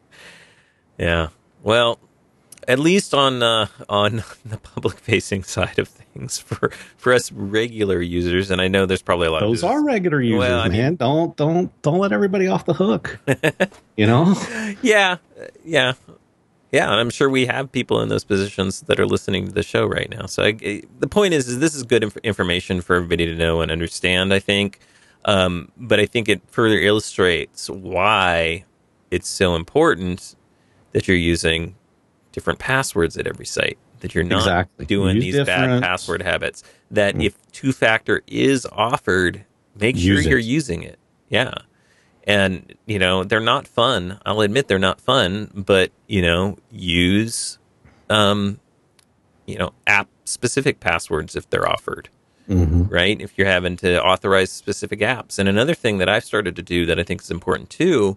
Yeah. Well, at least on uh, on the public-facing side of things, for for us regular users, and I know there's probably a lot Those of are regular users, well, I man. mean, don't don't don't let everybody off the hook. You know? Yeah, yeah, yeah. And I'm sure we have people in those positions that are listening to the show right now. So I, the point is, is this is good inf- information for everybody to know and understand, I think. Um, but I think it further illustrates why it's so important that you're using different passwords at every site, that you're not exactly. doing Use these different... bad password habits, that mm. if two-factor is offered, make Use sure it. you're using it. Yeah. And, you know, they're not fun. I'll admit they're not fun, but, you know, use, um, you know, app-specific passwords if they're offered, mm-hmm. right? If you're having to authorize specific apps. And another thing that I've started to do that I think is important, too,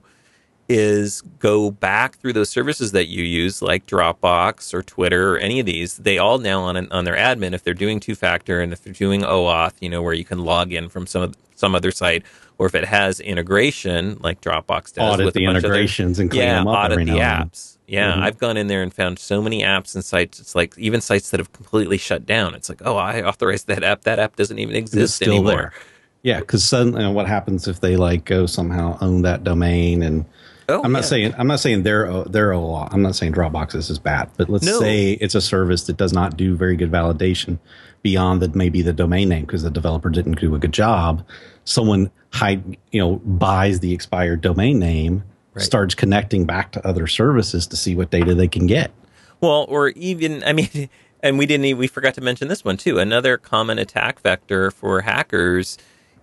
is go back through those services that you use, like Dropbox or Twitter or any of these. They all now on an, on their admin, if they're doing two-factor and if they're doing OAuth, you know, where you can log in from some some other site, or if it has integration like Dropbox does, audit with the a bunch integrations of other, and clean yeah, them up audit every the now and then. apps. Yeah, mm-hmm. I've gone in there and found so many apps and sites. It's like even sites that have completely shut down. It's like, oh, I authorized that app. That app doesn't even exist it's still anymore. There. Yeah, because suddenly, you know, what happens if they like go somehow own that domain? And oh, I'm not yeah. saying I'm not saying they're they're I'm not saying Dropbox is bad, but let's No. say it's a service that does not do very good validation beyond that maybe the domain name because the developer didn't do a good job. Someone hide you know buys the expired domain name, right. starts connecting back to other services to see what data they can get. Well, or even I mean. And we didn't. We forgot to mention this one too. Another common attack vector for hackers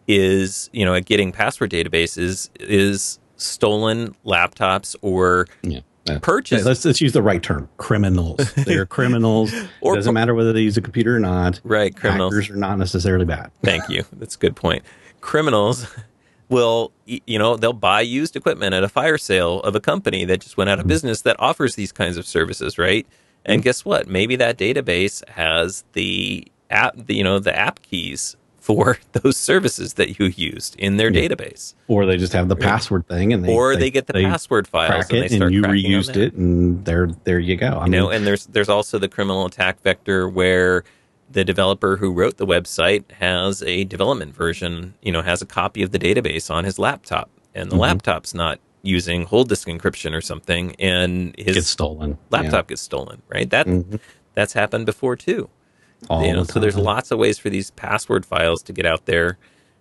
is, you know, at getting password databases is stolen laptops or yeah. Yeah. purchase. Let's let's use the right term. Criminals. They are criminals. Or it doesn't matter whether they use a computer or not. Right. Criminals Hackers are not necessarily bad. Thank you. That's a good point. Criminals will, you know, they'll buy used equipment at a fire sale of a company that just went out of mm-hmm. business that offers these kinds of services, right? And guess what? Maybe that database has the app, the, you know, the app keys for those services that you used in their yeah. database. Or they just have the password thing, and they, or they, they get the they password files crack and it, they start and you cracking reused it, and there, there you go. I you mean, know, and there's there's also the criminal attack vector where the developer who wrote the website has a development version, you know, has a copy of the database on his laptop, and the mm-hmm. laptop's not using whole disk encryption or something, and his gets stolen. laptop yeah. gets stolen, right? That mm-hmm. that's happened before too. All you know, the so there's lots of ways for these password files to get out there.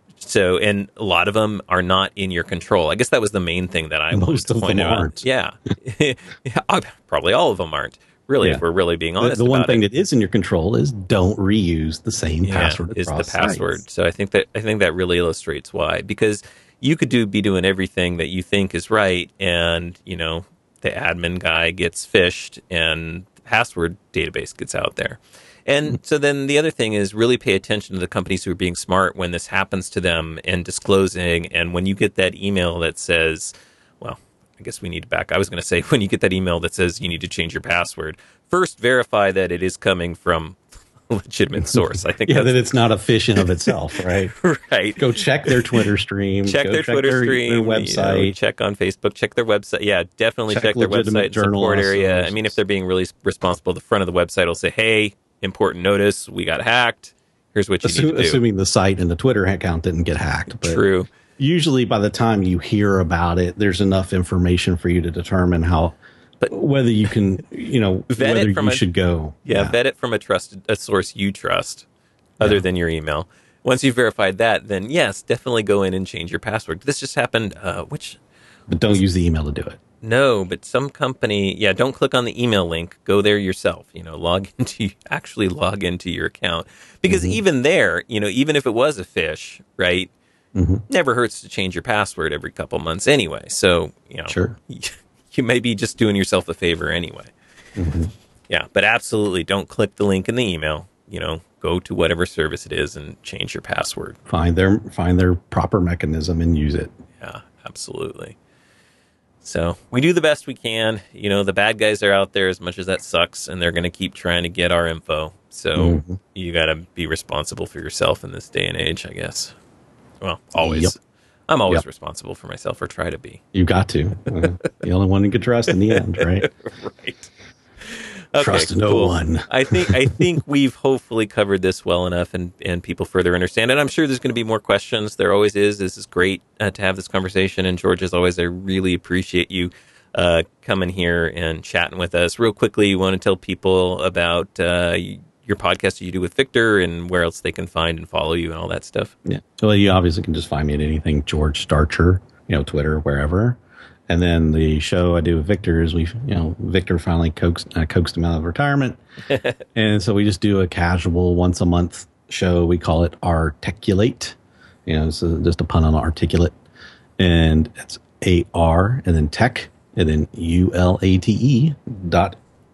So, and a lot of them are not in your control. I guess that was the main thing that I Most wanted to of point them out. aren't. Yeah, yeah, probably all of them aren't. Really, yeah. if we're really being honest, the, the one about thing it. that is in your control is don't reuse the same yeah, password. Is the across password. sites. So I think that I think that really illustrates why, because you could do be doing everything that you think is right, and you know the admin guy gets phished, and the password database gets out there. And so then the other thing is really pay attention to the companies who are being smart when this happens to them and disclosing. And when you get that email that says, well, I guess we need to back. I was going to say when you get that email that says you need to change your password, first verify that it is coming from a legitimate source. I think yeah, that's, that it's not a fish in of itself, right? Right. Go check their Twitter stream. Check go their check Twitter their, stream. their website. You know, check on Facebook. Check their website. Yeah, definitely check, check their website journal support area. sources. I mean, if they're being really responsible, the front of the website will say, hey, important notice, we got hacked. Here's what you Assume, need to do. Assuming the site and the Twitter account didn't get hacked. But True. Usually by the time you hear about it, there's enough information for you to determine how, but whether you can, you know, whether you a, should go. Yeah, yeah, vet it from a trusted a source you trust, other yeah. than your email. Once you've verified that, then yes, definitely go in and change your password. This just happened. Uh, which, but don't use the email to do it. No, but some company, yeah, don't click on the email link. Go there yourself. You know, log into actually log into your account, because mm-hmm. even there, you know, even if it was a phish, right? Mm-hmm. Never hurts to change your password every couple months anyway. So you know, sure. You may be just doing yourself a favor anyway. Mm-hmm. Yeah, but absolutely don't click the link in the email. You know, go to whatever service it is and change your password. Find their find their proper mechanism and use it. Yeah, absolutely. So we do the best we can. You know, the bad guys are out there as much as that sucks, and they're going to keep trying to get our info. So mm-hmm. you got to be responsible for yourself in this day and age, I guess. Well, always. Yep. I'm always yep. responsible for myself, or try to be. You got to. Uh, the only one you can trust in the end, right? Right. Okay, trust no cool. one. I think I think we've hopefully covered this well enough, and, and people further understand it. I'm sure there's going to be more questions. There always is. This is great uh, to have this conversation. And George, as always, I really appreciate you uh, coming here and chatting with us. Real quickly, you want to tell people about uh, your podcast that you do with Victor, and where else they can find and follow you and all that stuff. Yeah. Well, you obviously can just find me at anything George Starcher, you know, Twitter, wherever. And then the show I do with Victor is we, you know, Victor finally coaxed, uh, coaxed him out of retirement. And so we just do a casual once a month show. We call it Articulate. You know, it's a, just a pun on articulate. And it's A R and then tech and then U L A T E dot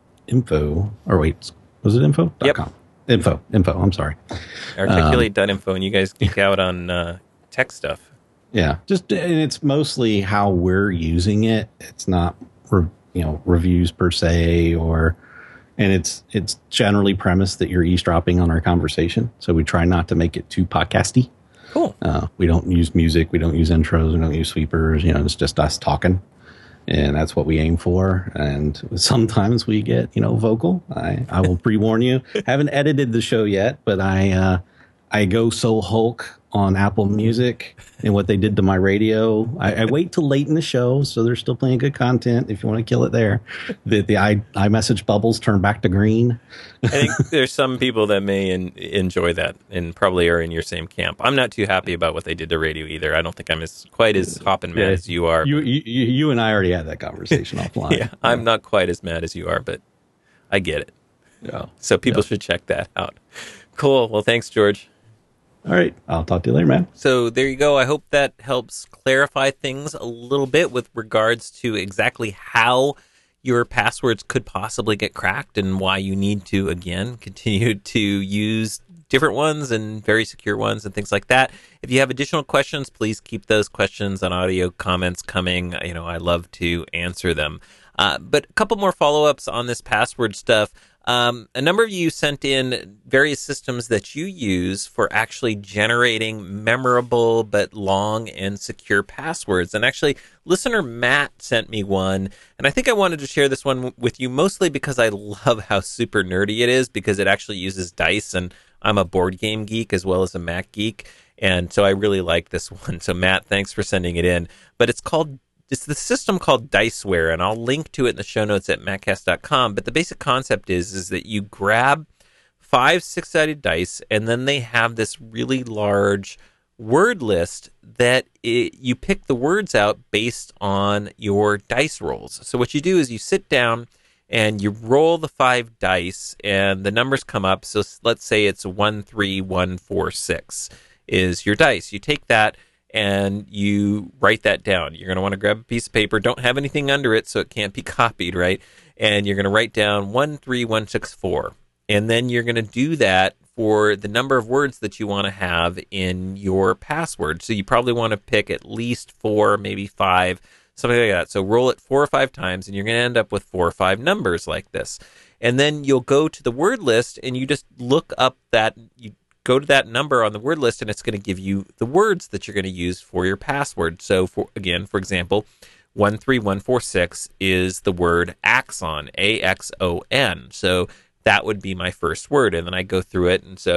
info. Or wait, was it info? Yep. .com. Info. Info. I'm sorry. Articulate dot info. Um, and you guys geek out on uh, tech stuff. Yeah, just and it's mostly how we're using it. It's not, re, you know, reviews per se, or and it's it's generally premised that you're eavesdropping on our conversation. So we try not to make it too podcasty. Cool. Uh, we don't use music. We don't use intros. We don't use sweepers. You know, it's just us talking, and that's what we aim for. And sometimes we get, you know, vocal. I I will pre warn you. Haven't edited the show yet, but I uh, I go so Hulk on Apple Music and what they did to my radio. I, I wait till late in the show, so they're still playing good content if you want to kill it there. The, the i iMessage bubbles turn back to green. I think there's some people that may in, enjoy that and probably are in your same camp. I'm not too happy about what they did to radio either. I don't think I'm as quite as hopping mad yeah, as you are. You, you you and I already had that conversation offline. Yeah, I'm yeah. not quite as mad as you are, but I get it. Yeah. So people yep. should check that out. Cool. Well, thanks, George. All right. I'll talk to you later, man. So there you go. I hope that helps clarify things a little bit with regards to exactly how your passwords could possibly get cracked and why you need to, again, continue to use different ones and very secure ones and things like that. If you have additional questions, please keep those questions on audio comments coming. You know, I love to answer them. Uh, but a couple more follow-ups on this password stuff. Um, a number of you sent in various systems that you use for actually generating memorable but long and secure passwords. And actually, listener Matt sent me one, and I think I wanted to share this one with you mostly because I love how super nerdy it is, because it actually uses dice, and I'm a board game geek as well as a Mac geek, and so I really like this one. So Matt, thanks for sending it in. But it's called It's the system called Diceware, and I'll link to it in the show notes at maccast dot com. But the basic concept is, is that you grab five six-sided dice, and then they have this really large word list that it, you pick the words out based on your dice rolls. So what you do is you sit down and you roll the five dice, and the numbers come up. So let's say it's one, three, one, four, six is your dice. You take that and you write that down. You're going to want to grab a piece of paper. Don't have anything under it so it can't be copied, right? And you're going to write down one three one six four. And then you're going to do that for the number of words that you want to have in your password. So you probably want to pick at least four, maybe five, something like that. So roll it four or five times, and you're going to end up with four or five numbers like this. And then you'll go to the word list, and you just look up that... you go to that number on the word list, and it's going to give you the words that you're going to use for your password. So, for again, for example, one three one four six is the word axon, A X O N. So that would be my first word, and then I go through it. And so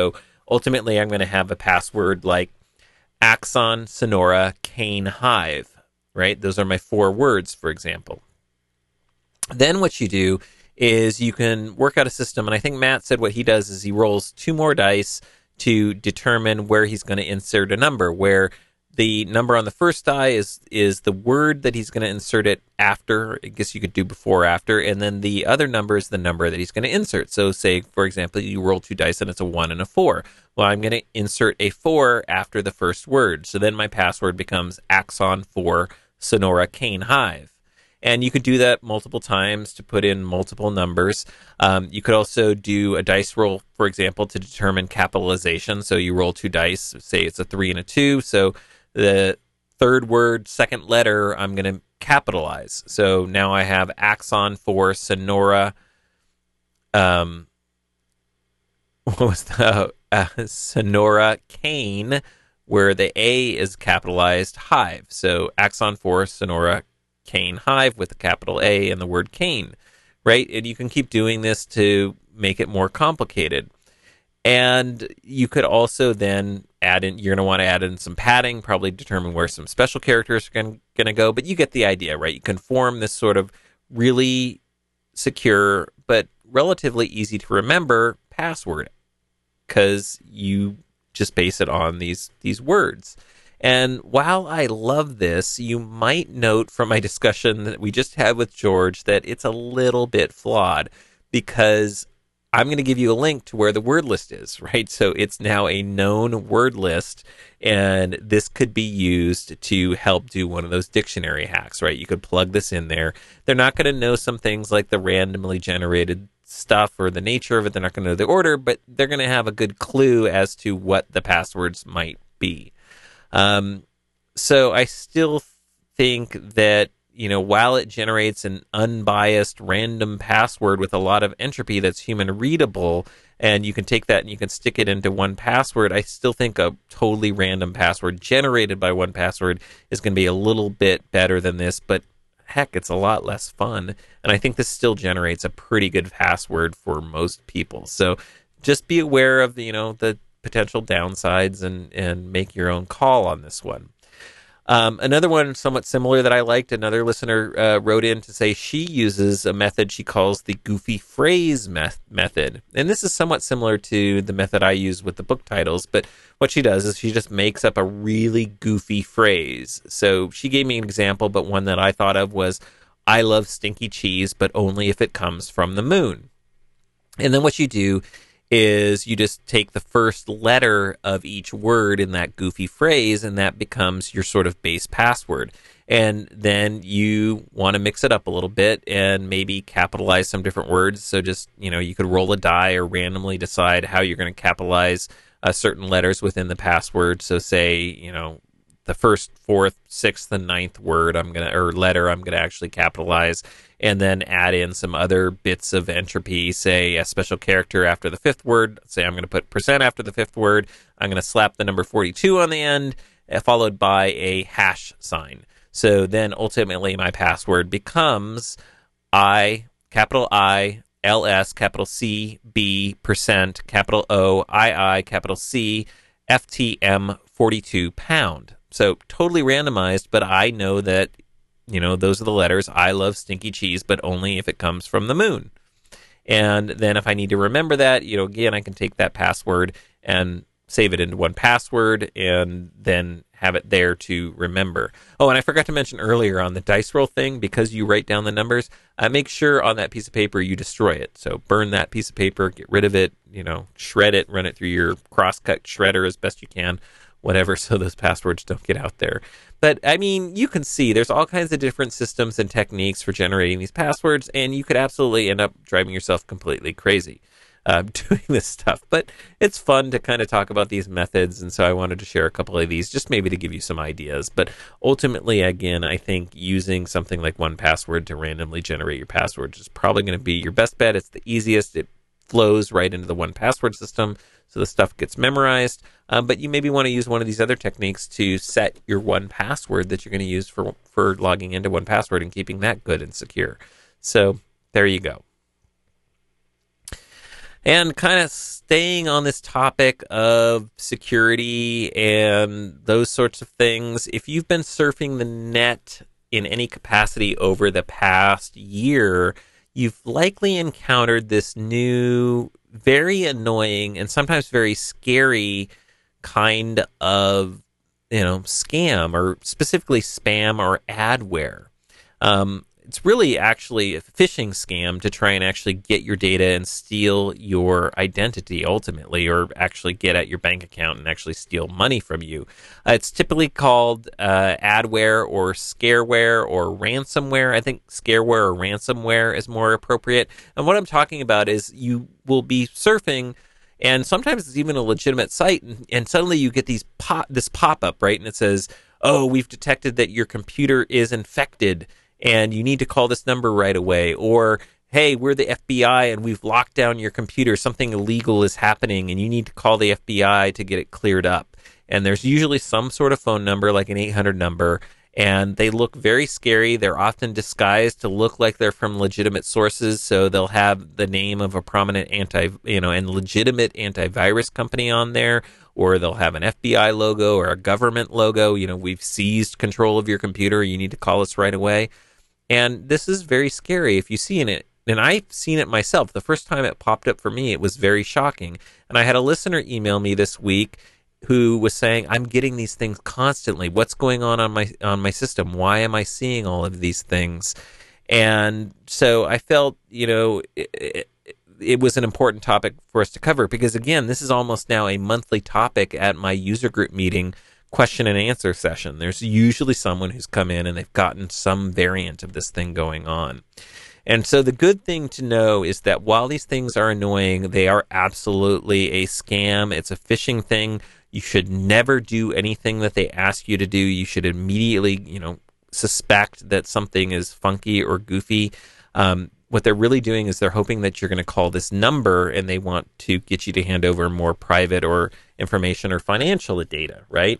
ultimately I'm going to have a password like Axon, Sonora, Cane, Hive, right? Those are my four words, for example. Then what you do is you can work out a system, and I think Matt said what he does is he rolls two more dice to determine where he's going to insert a number, where the number on the first die is is the word that he's going to insert it after. I guess you could do before or after, and then the other number is the number that he's going to insert. So say, for example, you roll two dice and it's a one and a four. Well, I'm going to insert a four after the first word. So then my password becomes Axon four Sonora Cane Hive. And you could do that multiple times to put in multiple numbers. Um, you could also do a dice roll, for example, to determine capitalization. So you roll two dice, say it's a three and a two. So the third word, second letter, I'm going to capitalize. So now I have Axon for Sonora. Um, what was the uh, Sonora Cane, where the A is capitalized, Hive. So Axon for Sonora Cane Hive with a capital A and the word cane, right? And you can keep doing this to make it more complicated. And you could also then add in, you're going to want to add in some padding, probably determine where some special characters are going to go, but you get the idea, right? You can form this sort of really secure, but relatively easy to remember password because you just base it on these, these words. And while I love this, you might note from my discussion that we just had with George that it's a little bit flawed because I'm going to give you a link to where the word list is, right? So it's now a known word list, and this could be used to help do one of those dictionary hacks, right? You could plug this in there. They're not going to know some things like the randomly generated stuff or the nature of it. They're not going to know the order, but they're going to have a good clue as to what the passwords might be. Um, so I still think that, you know, while it generates an unbiased random password with a lot of entropy that's human readable, and you can take that and you can stick it into one password, I still think a totally random password generated by one password is going to be a little bit better than this, but heck, it's a lot less fun. And I think this still generates a pretty good password for most people. So just be aware of the, you know, the potential downsides and, and make your own call on this one. Um, another one somewhat similar that I liked, another listener uh, wrote in to say she uses a method she calls the goofy phrase meth- method. And this is somewhat similar to the method I use with the book titles, but what she does is she just makes up a really goofy phrase. So she gave me an example, but one that I thought of was, I love stinky cheese, but only if it comes from the moon. And then what you do is you just take the first letter of each word in that goofy phrase, and that becomes your sort of base password. And then you want to mix it up a little bit and maybe capitalize some different words. So just, you know, you could roll a die or randomly decide how you're going to capitalize uh, certain letters within the password. So say, you know, the first, fourth, sixth, and ninth word I'm gonna or letter I'm gonna actually capitalize, and then add in some other bits of entropy. Say a special character after the fifth word. Say I'm gonna put percent after the fifth word. I'm gonna slap the number forty-two on the end, followed by a hash sign. So then ultimately my password becomes I capital I L S capital C B percent capital O I I capital C F T M forty-two pound. So totally randomized, but I know that, you know, those are the letters. I love stinky cheese, but only if it comes from the moon. And then if I need to remember that, you know, again, I can take that password and save it into one password and then have it there to remember. Oh, and I forgot to mention earlier on the dice roll thing, because you write down the numbers, uh, make sure on that piece of paper you destroy it. So burn that piece of paper, get rid of it, you know, shred it, run it through your crosscut shredder as best you can, whatever, so those passwords don't get out there. But, I mean, you can see there's all kinds of different systems and techniques for generating these passwords, and you could absolutely end up driving yourself completely crazy uh, doing this stuff. But it's fun to kind of talk about these methods, and so I wanted to share a couple of these just maybe to give you some ideas. But ultimately, again, I think using something like one password to randomly generate your passwords is probably going to be your best bet. It's the easiest. It flows right into the one password system, so the stuff gets memorized. Um, but you maybe want to use one of these other techniques to set your one password that you're going to use for, for logging into one password and keeping that good and secure. So there you go. And kind of staying on this topic of security and those sorts of things, if you've been surfing the net in any capacity over the past year, you've likely encountered this new, very annoying and sometimes very scary kind of, you know, scam, or specifically spam or adware. Um, it's really actually a phishing scam to try and actually get your data and steal your identity ultimately, or actually get at your bank account and actually steal money from you. Uh, it's typically called uh, adware or scareware or ransomware. I think scareware or ransomware is more appropriate. And what I'm talking about is you will be surfing, and sometimes it's even a legitimate site, and, and suddenly you get these pop, this pop-up, right? And it says, oh, we've detected that your computer is infected, and you need to call this number right away. Or, hey, we're the F B I, and we've locked down your computer. Something illegal is happening, and you need to call the F B I to get it cleared up. And there's usually some sort of phone number, like an eight hundred number, and they look very scary. They're often disguised to look like they're from legitimate sources, so they'll have the name of a prominent anti, you know, and legitimate antivirus company on there, or they'll have an F B I logo or a government logo. You know, we've seized control of your computer. You need to call us right away. And this is very scary if you see it. And I've seen it myself. The first time it popped up for me, it was very shocking. And I had a listener email me this week who was saying, I'm getting these things constantly. What's going on on my on my system? Why am I seeing all of these things? And so I felt, you know, it, it, it was an important topic for us to cover, because, again, this is almost now a monthly topic at my user group meeting question and answer session. There's usually someone who's come in and they've gotten some variant of this thing going on. And so the good thing to know is that while these things are annoying, they are absolutely a scam. It's a phishing thing. You should never do anything that they ask you to do. You should immediately, you know, suspect that something is funky or goofy. Um, what they're really doing is they're hoping that you're going to call this number, and they want to get you to hand over more private or information or financial data, right?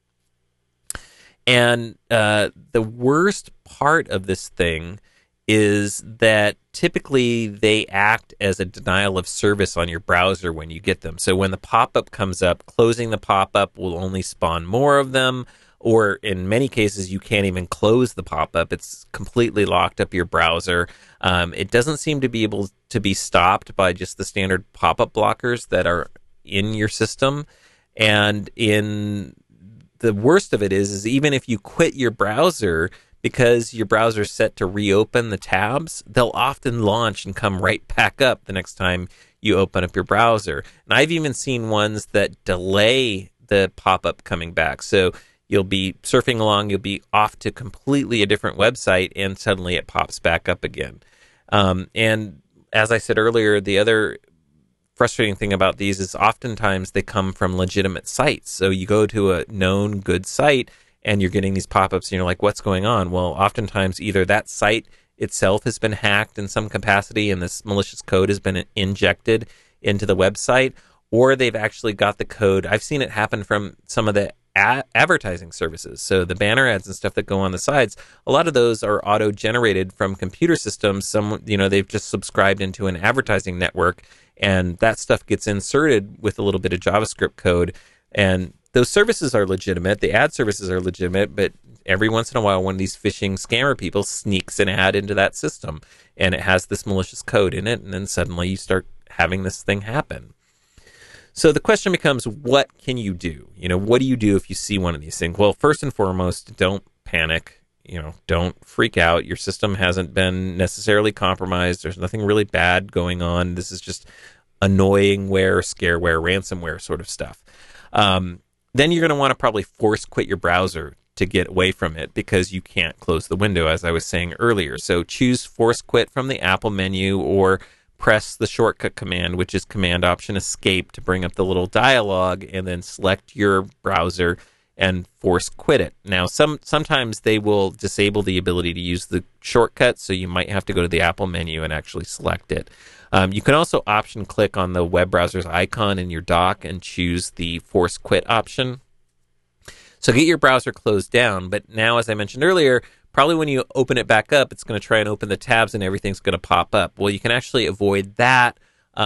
And uh, the worst part of this thing is that typically they act as a denial of service on your browser when you get them. So when the pop-up comes up, closing the pop-up will only spawn more of them, or in many cases you can't even close the pop-up. It's completely locked up your browser. Um, it doesn't seem to be able to be stopped by just the standard pop-up blockers that are in your system. And in the worst of it is, is even if you quit your browser, because your browser's set to reopen the tabs, they'll often launch and come right back up the next time you open up your browser. And I've even seen ones that delay the pop-up coming back. So you'll be surfing along, you'll be off to completely a different website, and suddenly it pops back up again. Um, and as I said earlier, the other frustrating thing about these is oftentimes they come from legitimate sites. So you go to a known good site and you're getting these pop-ups and you're like, what's going on? Well, oftentimes either that site itself has been hacked in some capacity and this malicious code has been injected into the website, or they've actually got the code. I've seen it happen from some of the a- advertising services. So the banner ads and stuff that go on the sides, a lot of those are auto-generated from computer systems. Some, you know, they've just subscribed into an advertising network, and that stuff gets inserted with a little bit of JavaScript code. And those services are legitimate. The ad services are legitimate, but every once in a while, one of these phishing scammer people sneaks an ad into that system, and it has this malicious code in it, and then suddenly you start having this thing happen. So the question becomes, what can you do? You know, what do you do if you see one of these things? Well, first and foremost, don't panic. You know, don't freak out. Your system hasn't been necessarily compromised. There's nothing really bad going on. This is just annoyingware, scareware, ransomware sort of stuff. Um, then you're going to want to probably force quit your browser to get away from it, because you can't close the window, as I was saying earlier. So choose force quit from the Apple menu, or press the shortcut command, which is Command Option Escape, to bring up the little dialog, and then select your browser and force quit it. Now, some sometimes they will disable the ability to use the shortcut, so you might have to go to the Apple menu and actually select it. Um, you can also option click on the web browser's icon in your dock and choose the force quit option. So get your browser closed down, but now, as I mentioned earlier, probably when you open it back up, it's going to try and open the tabs and everything's going to pop up. Well, you can actually avoid that um,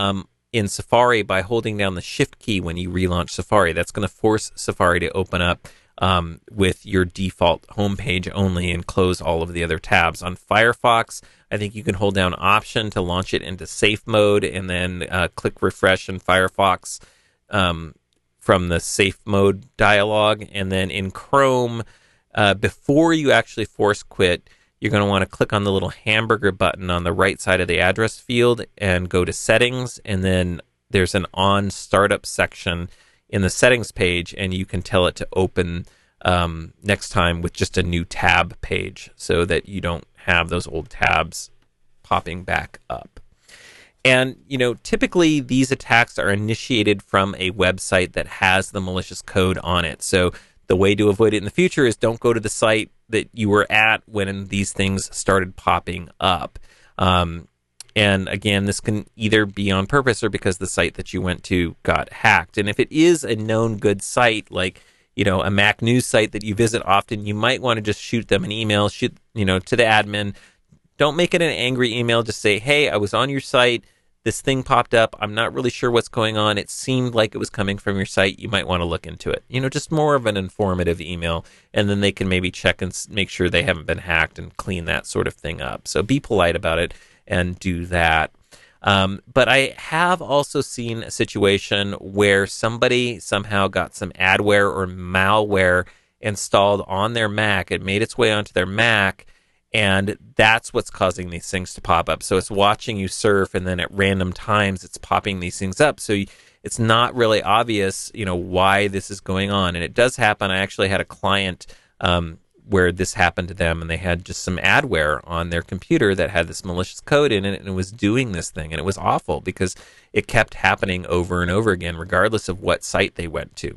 in Safari by holding down the Shift key when you relaunch Safari. That's going to force Safari to open up um, with your default homepage only and close all of the other tabs. On Firefox, I think you can hold down Option to launch it into safe mode and then uh, click refresh in Firefox um, from the safe mode dialog. And then in Chrome, uh, before you actually force quit, you're going to want to click on the little hamburger button on the right side of the address field and go to settings. And then there's an on startup section in the settings page, and you can tell it to open um, next time with just a new tab page so that you don't have those old tabs popping back up. And, you know, typically these attacks are initiated from a website that has the malicious code on it. So the way to avoid it in the future is don't go to the site that you were at when these things started popping up. Um, and again, this can either be on purpose or because the site that you went to got hacked. And if it is a known good site, like, you know, a Mac news site that you visit often, you might want to just shoot them an email, shoot, you know, to the admin. Don't make it an angry email. Just say, hey, I was on your site. This thing popped up. I'm not really sure what's going on. It seemed like it was coming from your site. You might want to look into it. You know, just more of an informative email, and then they can maybe check and make sure they haven't been hacked and clean that sort of thing up. So be polite about it and do that. Um, but I have also seen a situation where somebody somehow got some adware or malware installed on their Mac. It made its way onto their Mac, and that's what's causing these things to pop up. So it's watching you surf, and then at random times it's popping these things up. So you, it's not really obvious, you know, why this is going on. And it does happen. I actually had a client um, where this happened to them, and they had just some adware on their computer that had this malicious code in it, and it was doing this thing. And it was awful because it kept happening over and over again, regardless of what site they went to.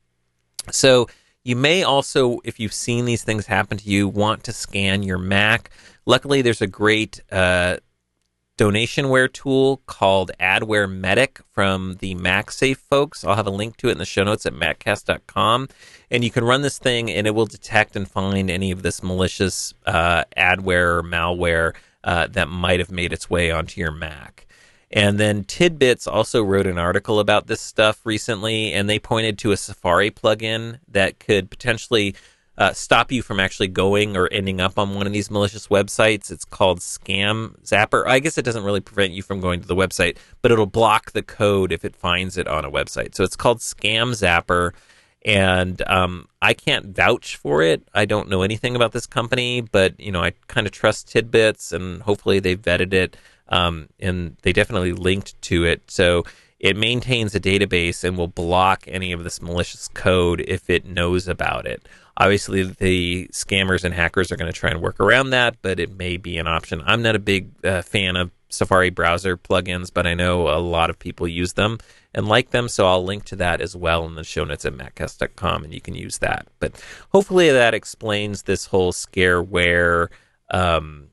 So you may also, if you've seen these things happen to you, want to scan your Mac. Luckily, there's a great uh, donationware tool called Adware Medic from the MacSafe folks. I'll have a link to it in the show notes at maccast dot com. And you can run this thing, and it will detect and find any of this malicious uh, adware or malware uh, that might have made its way onto your Mac. And then Tidbits also wrote an article about this stuff recently, and they pointed to a Safari plugin that could potentially uh, stop you from actually going or ending up on one of these malicious websites. It's called Scam Zapper. I guess it doesn't really prevent you from going to the website, but it'll block the code if it finds it on a website. So it's called Scam Zapper, and um, I can't vouch for it. I don't know anything about this company, but you know, I kind of trust Tidbits, and hopefully they vetted it. Um, and they definitely linked to it. So it maintains a database and will block any of this malicious code if it knows about it. Obviously, the scammers and hackers are going to try and work around that, but it may be an option. I'm not a big uh, fan of Safari browser plugins, but I know a lot of people use them and like them, so I'll link to that as well in the show notes at maccast dot com, and you can use that. But hopefully that explains this whole scareware um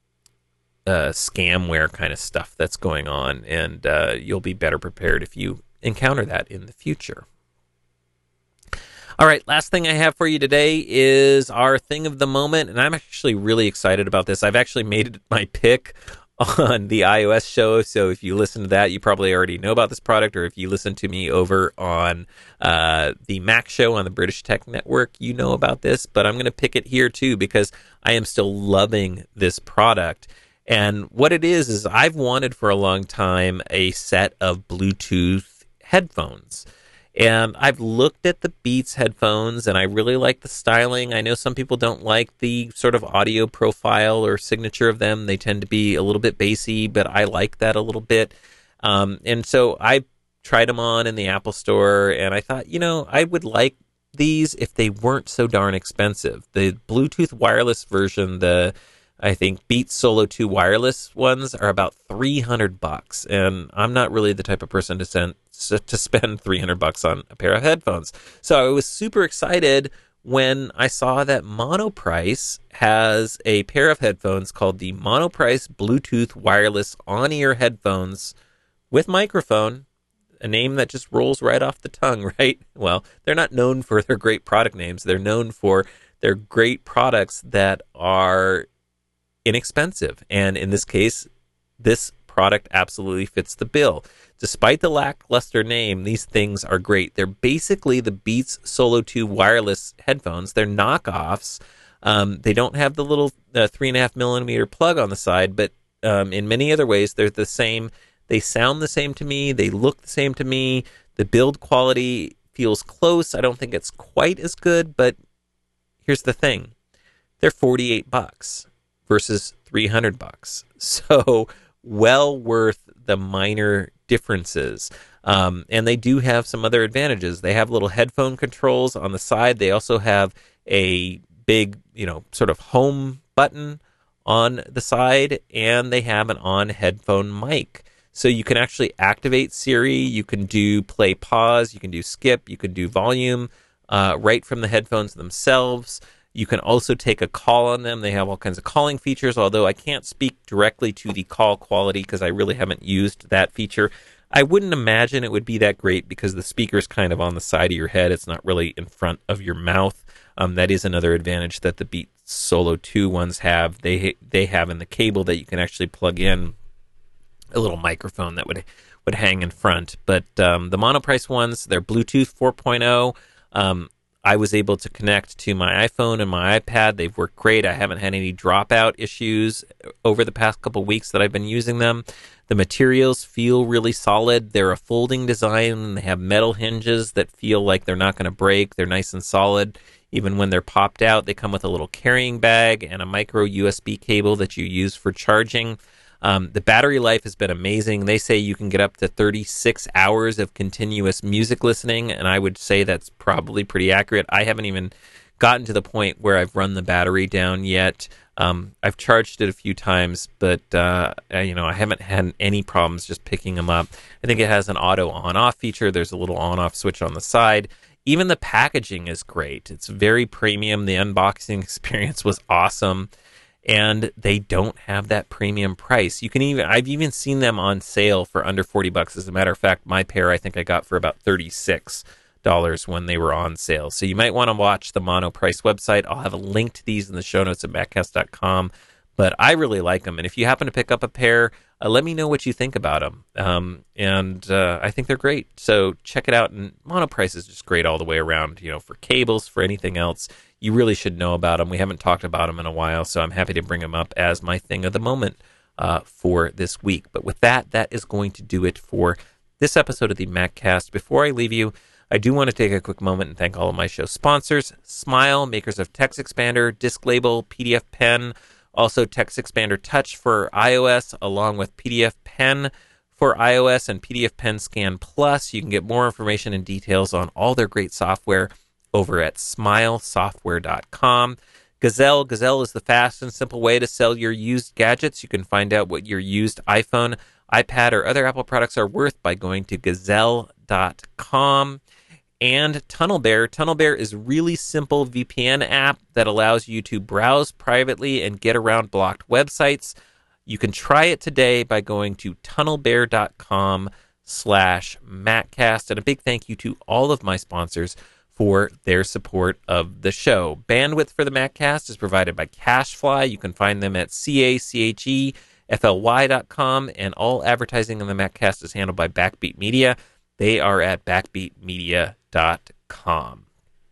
Uh, scamware kind of stuff that's going on, and uh, you'll be better prepared if you encounter that in the future. All right, last thing I have for you today is our thing of the moment, and I'm actually really excited about this. I've actually made it my pick on the iOS show, so if you listen to that, you probably already know about this product, or if you listen to me over on uh, the Mac show on the British Tech Network, you know about this, but I'm going to pick it here too because I am still loving this product. And what it is, is I've wanted for a long time a set of Bluetooth headphones. And I've looked at the Beats headphones, and I really like the styling. I know some people don't like the sort of audio profile or signature of them. They tend to be a little bit bassy, but I like that a little bit. Um, and so I tried them on in the Apple Store, and I thought, you know, I would like these if they weren't so darn expensive. The Bluetooth wireless version, the I think Beats Solo two wireless ones are about three hundred bucks, and I'm not really the type of person to send to spend three hundred bucks on a pair of headphones. So I was super excited when I saw that Monoprice has a pair of headphones called the Monoprice Bluetooth Wireless On-Ear Headphones with microphone, a name that just rolls right off the tongue, right? Well, they're not known for their great product names. They're known for their great products that are inexpensive. And in this case, this product absolutely fits the bill. Despite the lackluster name, these things are great. They're basically the Beats Solo two wireless headphones. They're knockoffs. Um, they don't have the little uh, three and a half millimeter plug on the side, but um, in many other ways, they're the same. They sound the same to me. They look the same to me. The build quality feels close. I don't think it's quite as good, but here's the thing. They're forty-eight bucks versus three hundred bucks. So well worth the minor differences. Um, and they do have some other advantages. They have little headphone controls on the side. They also have a big, you know, sort of home button on the side, and they have an on headphone mic. So you can actually activate Siri, you can do play pause, you can do skip, you can do volume uh, right from the headphones themselves. You can also take a call on them. They have all kinds of calling features, although I can't speak directly to the call quality because I really haven't used that feature. I wouldn't imagine it would be that great because the speaker's kind of on the side of your head. It's not really in front of your mouth. Um, that is another advantage that the Beats Solo two ones have. They they have in the cable that you can actually plug in a little microphone that would would hang in front. But um, the Monoprice ones, they're Bluetooth four point oh. Um, I was able to connect to my iPhone and my iPad. They've worked great. I haven't had any dropout issues over the past couple of weeks that I've been using them. The materials feel really solid. They're a folding design, and they have metal hinges that feel like they're not going to break. They're nice and solid. Even when they're popped out, they come with a little carrying bag and a micro U S B cable that you use for charging. Um, the battery life has been amazing. They say you can get up to thirty-six hours of continuous music listening, and I would say that's probably pretty accurate. I haven't even gotten to the point where I've run the battery down yet. Um, I've charged it a few times, but uh, you know, I haven't had any problems just picking them up. I think it has an auto on-off feature. There's a little on-off switch on the side. Even the packaging is great. It's very premium. The unboxing experience was awesome. And they don't have that premium price. You can even I've even seen them on sale for under forty bucks. As a matter of fact, my pair I think I got for about thirty-six dollars when they were on sale. So you might want to watch the Monoprice website. I'll have a link to these in the show notes at maccast dot com. But I really like them. And if you happen to pick up a pair, uh, let me know what you think about them. Um, and uh, I think they're great. So check it out. And Monoprice is just great all the way around, you know, for cables, for anything else. You really should know about them. We haven't talked about them in a while, so I'm happy to bring them up as my thing of the moment uh, for this week. But with that, that is going to do it for this episode of the MacCast. Before I leave you, I do want to take a quick moment and thank all of my show sponsors: Smile, makers of Text Expander, Disk Label, P D F Pen, also Text Expander Touch for iOS, along with P D F Pen for iOS and P D F Pen Scan Plus. You can get more information and details on all their great software over at smile software dot com. Gazelle. Gazelle is the fast and simple way to sell your used gadgets. You can find out what your used iPhone, iPad, or other Apple products are worth by going to gazelle dot com. And TunnelBear. TunnelBear is a really simple V P N app that allows you to browse privately and get around blocked websites. You can try it today by going to tunnelbear dot com slash MacCast. And a big thank you to all of my sponsors for their support of the show. Bandwidth for the MacCast is provided by CacheFly. You can find them at C A C H E F L Y dot com, and all advertising on the MacCast is handled by Backbeat Media. They are at backbeat media dot com.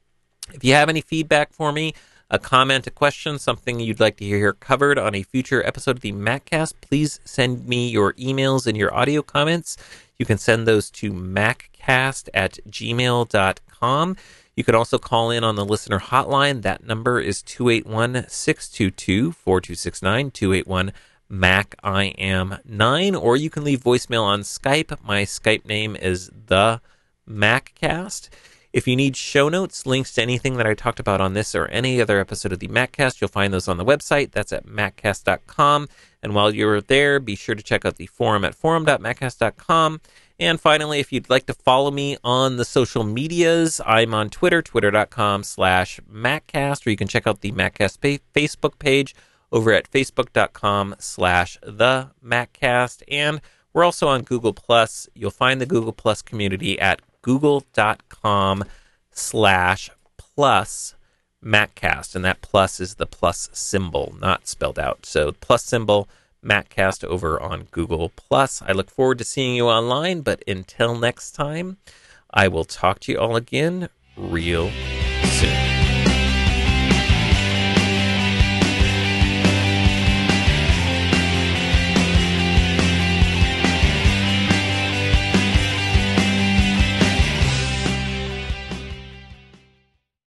If you have any feedback for me, a comment, a question, something you'd like to hear covered on a future episode of the MacCast, please send me your emails and your audio comments. You can send those to maccast at gmail dot com. You can also call in on the listener hotline. That number is two eight one, six two two, four two six nine, two eight one, Mac I am nine, or you can leave voicemail on Skype. My Skype name is the MacCast. If you need show notes, links to anything that I talked about on this or any other episode of the MacCast, you'll find those on the website. That's at maccast dot com. And while you're there, be sure to check out the forum at forum dot maccast dot com. And finally, if you'd like to follow me on the social medias, I'm on Twitter, twitter dot com slash MacCast, or you can check out the MacCast pa- Facebook page over at facebook dot com slash the MacCast. And we're also on Google Plus. You'll find the Google Plus community at google dot com slash plus MacCast. And that plus is the plus symbol, not spelled out. So plus symbol, MacCast over on Google Plus. I look forward to seeing you online, but until next time, I will talk to you all again real soon.